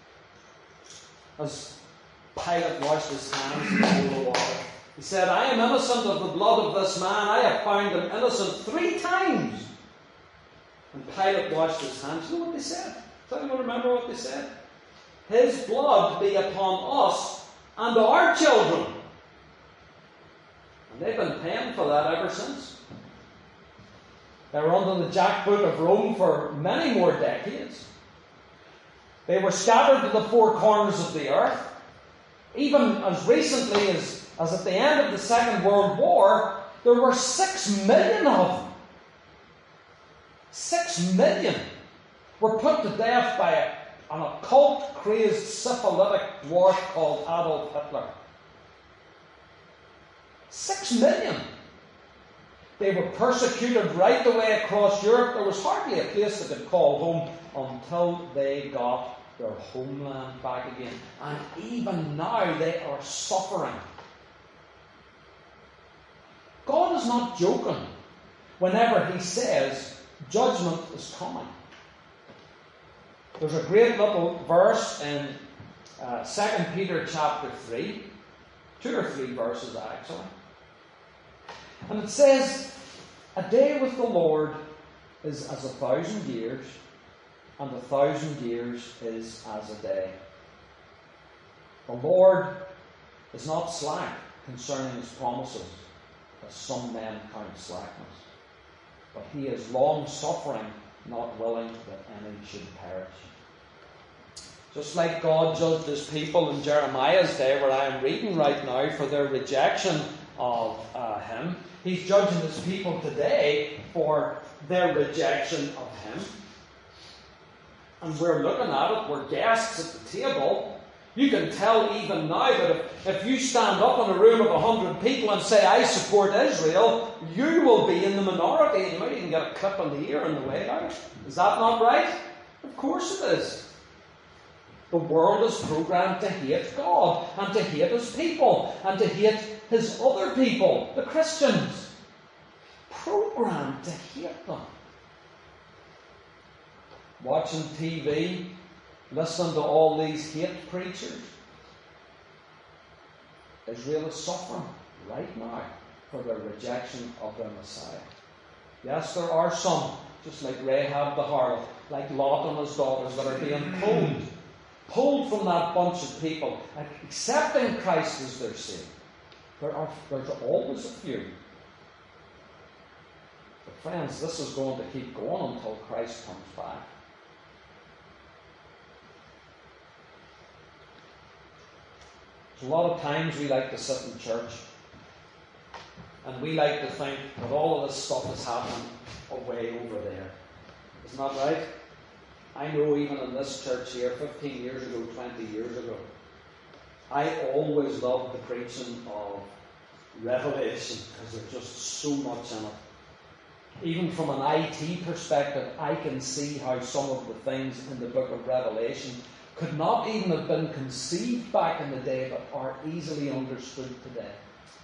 As Pilate washed his hands in the water. He said, I am innocent of the blood of this man. I have found him innocent three times. And Pilate washed his hands. You know what they said? Does anyone remember what they said? His blood be upon us and our children. And they've been paying for that ever since. They were under the jackboot of Rome for many more decades. They were scattered to the four corners of the earth. Even as recently as, as at the end of the Second World War, there were six million of them. Six million were put to death by a, an occult, crazed, syphilitic dwarf called Adolf Hitler. Six million. They were persecuted right the way across Europe. There was hardly a place they could call home until they got their homeland back again. And even now they are suffering. God is not joking whenever He says judgment is coming. There's a great little verse in uh, Second Peter chapter three, two or three verses actually. And it says, "A day with the Lord is as a thousand years, and a thousand years is as a day. The Lord is not slack concerning His promises, as some men count slackness, but He is long-suffering, not willing that any should perish." Just like God judged His people in Jeremiah's day, where I am reading right now, for their rejection of uh, Him, He's judging His people today for their rejection of Him. And we're looking at it, we're guests at the table. You can tell even now that if, if you stand up in a room of a hundred people and say, "I support Israel," you will be in the minority, and you might even get a clip on the ear on the way out. Is that not right? Of course it is. The world is programmed to hate God, and to hate His people, and to hate His other people, the Christians. Programmed to hate them. Watching T V, listening to all these hate preachers. Israel is suffering right now for their rejection of their Messiah. Yes, there are some, just like Rahab the harlot, like Lot and his daughters, that are being pulled, pulled from that bunch of people, accepting Christ as their Savior. There are, there's always a few. But friends, this is going to keep going until Christ comes back. A lot of times we like to sit in church and we like to think that all of this stuff is happening away over there. Isn't that right? I know even in this church here, fifteen years ago, twenty years ago, I always loved the preaching of Revelation because there's just so much in it. Even from an I T perspective, I can see how some of the things in the book of Revelation could not even have been conceived back in the day, but are easily understood today.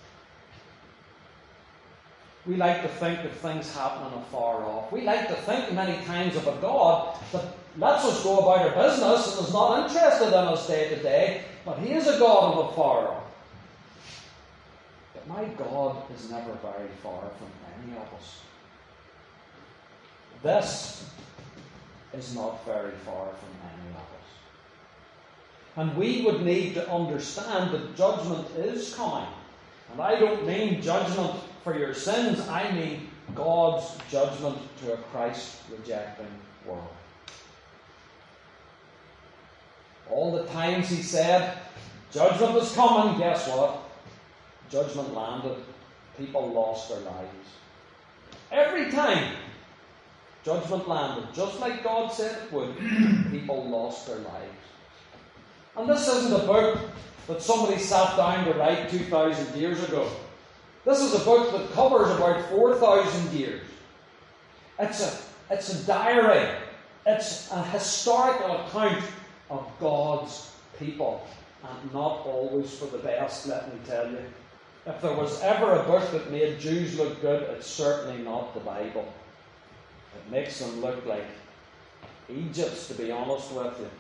We like to think of things happening afar off. We like to think many times of a God that lets us go about our business and is not interested in us day to day, but He is a God of afar off. But my God is never very far from any of us. This is not very far from any of us. And we would need to understand that judgment is coming. And I don't mean judgment for your sins, I mean God's judgment to a Christ-rejecting world. All the times He said, judgment is coming, guess what? Judgment landed. People lost their lives. Every time judgment landed, just like God said it would, people lost their lives. And this isn't a book that somebody sat down to write two thousand years ago. This is a book that covers about four thousand years. It's a, it's a diary. It's a historical account of God's people. And not always for the best, let me tell you. If there was ever a book that made Jews look good, it's certainly not the Bible. It makes them look like Egypt, to be honest with you.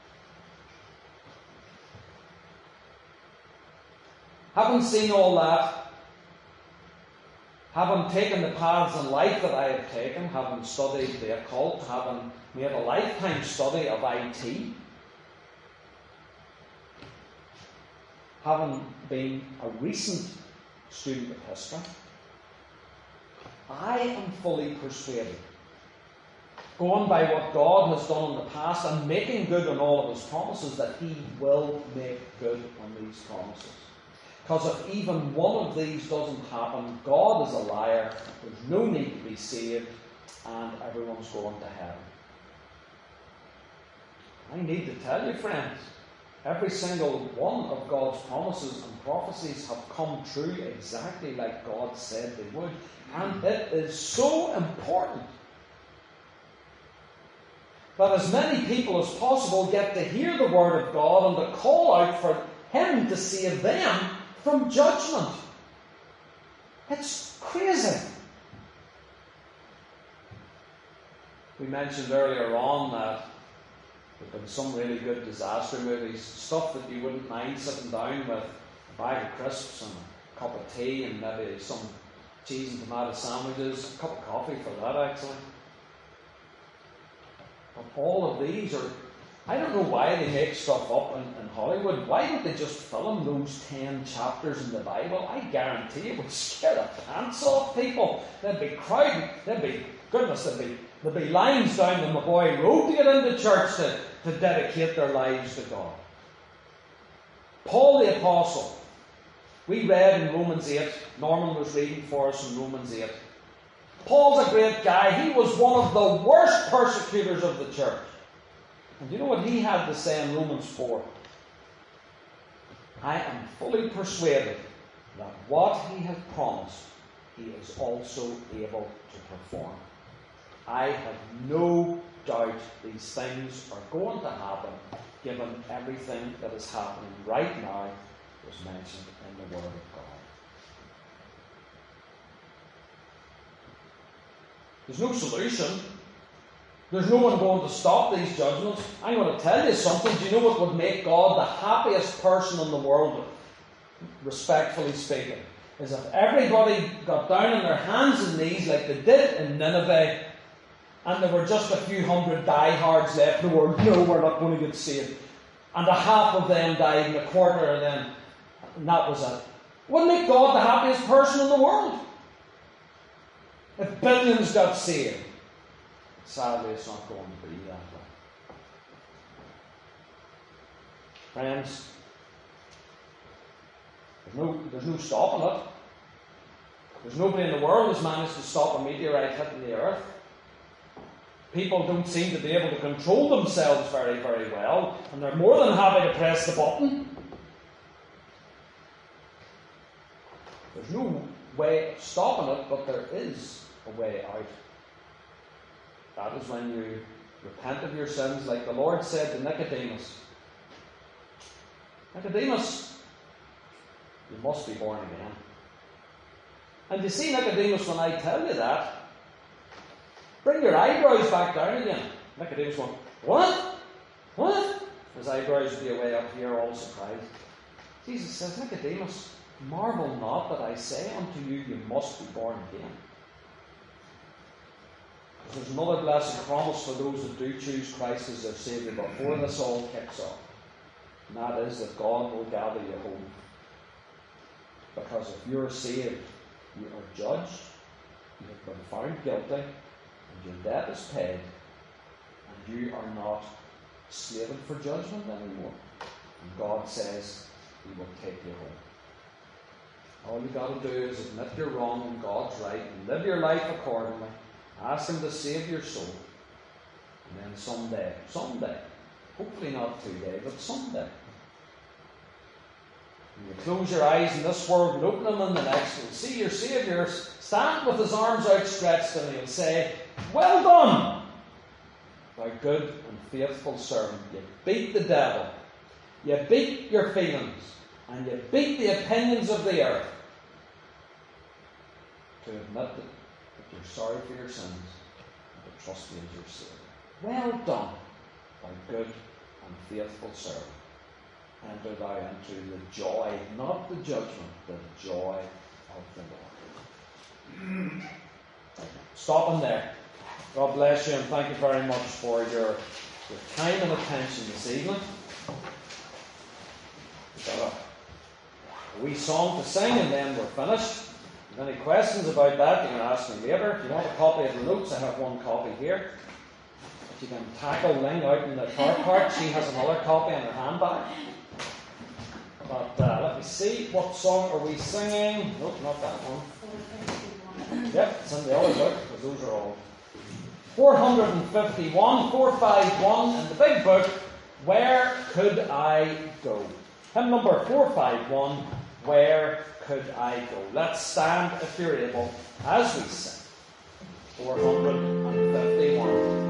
Having seen all that, having taken the paths in life that I have taken, having studied the occult, having made a lifetime study of I T, having been a recent student of history, I am fully persuaded, going by what God has done in the past and making good on all of his promises, that he will make good on these promises. Because if even one of these doesn't happen, God is a liar, there's no need to be saved, and everyone's going to heaven. I need to tell you, friends, every single one of God's promises and prophecies have come true exactly like God said they would. And it is so important that as many people as possible get to hear the Word of God and to call out for him to save them from judgment. It's crazy. We mentioned earlier on that there have been some really good disaster movies, stuff that you wouldn't mind sitting down with a bag of crisps and a cup of tea and maybe some cheese and tomato sandwiches, a cup of coffee for that actually. But all of these are, I don't know why they make stuff up in, in Hollywood. Why don't they just film those ten chapters in the Bible? I guarantee it would scare the pants off people. They'd be crowding, they'd be, goodness, there'd be, there'd be lines down the Maboy Road to get into church to, to dedicate their lives to God. Paul the Apostle, we read in Romans eight, Norman was reading for us in Romans eight. Paul's a great guy. He was one of the worst persecutors of the church. And you know what he had to say in Romans four? I am fully persuaded that what he has promised, he is also able to perform. I have no doubt these things are going to happen, given everything that is happening right now was mentioned in the Word of God. There's no solution. There's no one going to stop these judgments. I'm going to tell you something. Do you know what would make God the happiest person in the world, respectfully speaking? Is if everybody got down on their hands and knees like they did in Nineveh, and there were just a few hundred diehards left in the world. No, we're not going to get saved. And a half of them died, and a quarter of them, and that was it. Wouldn't make God the happiest person in the world if billions got saved? Sadly, it's not going to be that way. Friends, there's no, there's no stopping it. There's nobody in the world who's managed to stop a meteorite hitting the earth. People don't seem to be able to control themselves very, very well, and they're more than happy to press the button. There's no way of stopping it, but there is a way out. That is when you repent of your sins, like the Lord said to Nicodemus. Nicodemus, you must be born again. And you see, Nicodemus, when I tell you that, bring your eyebrows back down again. Nicodemus went, what? What? His eyebrows would be away up here, all surprised. Jesus says, Nicodemus, marvel not that I say unto you, you must be born again. There's another blessed promise for those that do choose Christ as their Saviour before this all kicks off. And that is that God will gather you home. Because if you're saved, you are judged, you have been found guilty, and your debt is paid, and you are not slated for judgment anymore. And God says He will take you home. All you've got to do is admit you're wrong and God's right, and live your life accordingly. Ask Him to save your soul. And then someday, someday, hopefully not today, but someday, when you close your eyes in this world and open them in the next, you'll see your Saviour stand with His arms outstretched and He'll say, well done, thou good and faithful servant. You beat the devil. You beat your feelings. And you beat the opinions of the earth to admit that, that you're sorry for your sins and to trust Me as your Saviour. Well done, thou good and faithful servant. Enter thou into the joy, not the judgment, the joy of the Lord. Stopping there. God bless you and thank you very much for your, your time and attention this evening. We've got a wee song to sing and then we're finished. Any questions about that, you can ask me later. If you want a copy of the notes, I have one copy here. If you can tackle Ling out in the car park, she has another copy in her handbag. But uh, let me see, what song are we singing? Nope, not that one. Yep, it's in the other book, because those are all. four fifty-one, four fifty-one, in the big book, Where Could I Go? Hymn number four fifty-one, Where Could I Go? Let's stand, if you're able, as we sing. four fifty-one.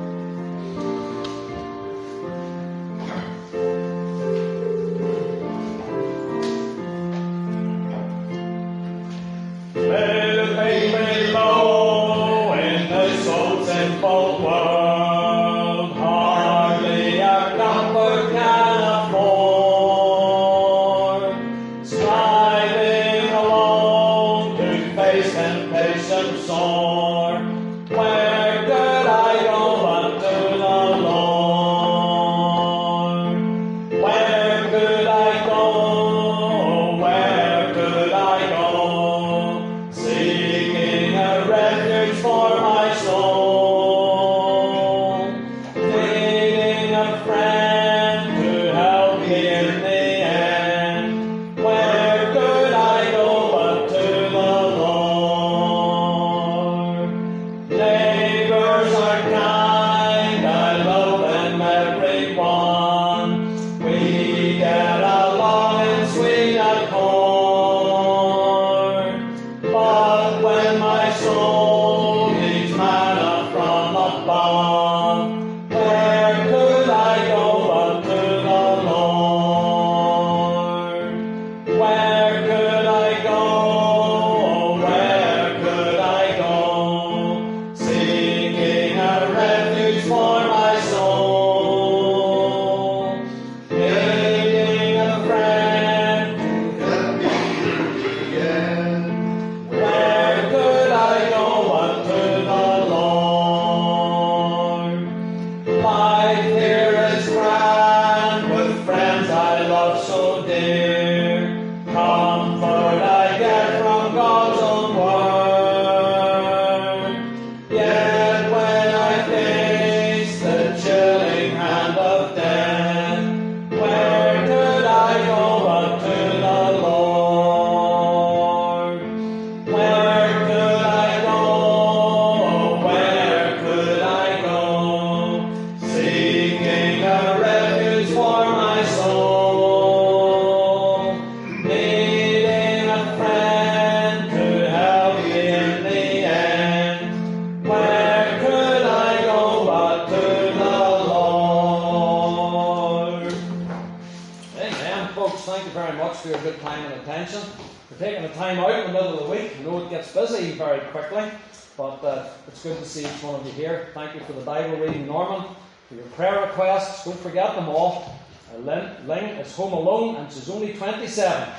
Thank you for the Bible reading, Norman, for your prayer requests. Don't forget them all. Uh, Ling, Ling is home alone and she's only twenty-seven.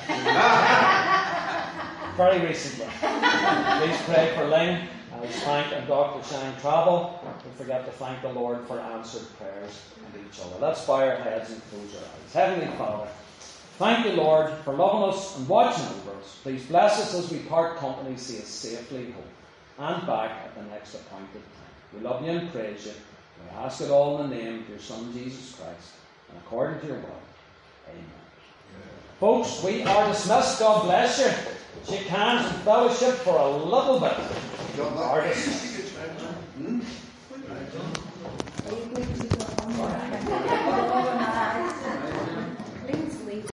Very recently. Please pray for Ling as Frank and Doctor Shine travel. Don't forget to thank the Lord for answered prayers and each other. Let's bow our heads and close our eyes. Heavenly Father, thank you, Lord, for loving us and watching over us. Please bless us as we part company, see us safely home and back at the next appointed time. We love you and praise you. We ask it all in the name of your Son, Jesus Christ, and according to your will. Amen. Yeah. Folks, we are dismissed. God bless you. Shake hands and fellowship for a little bit. We are dismissed.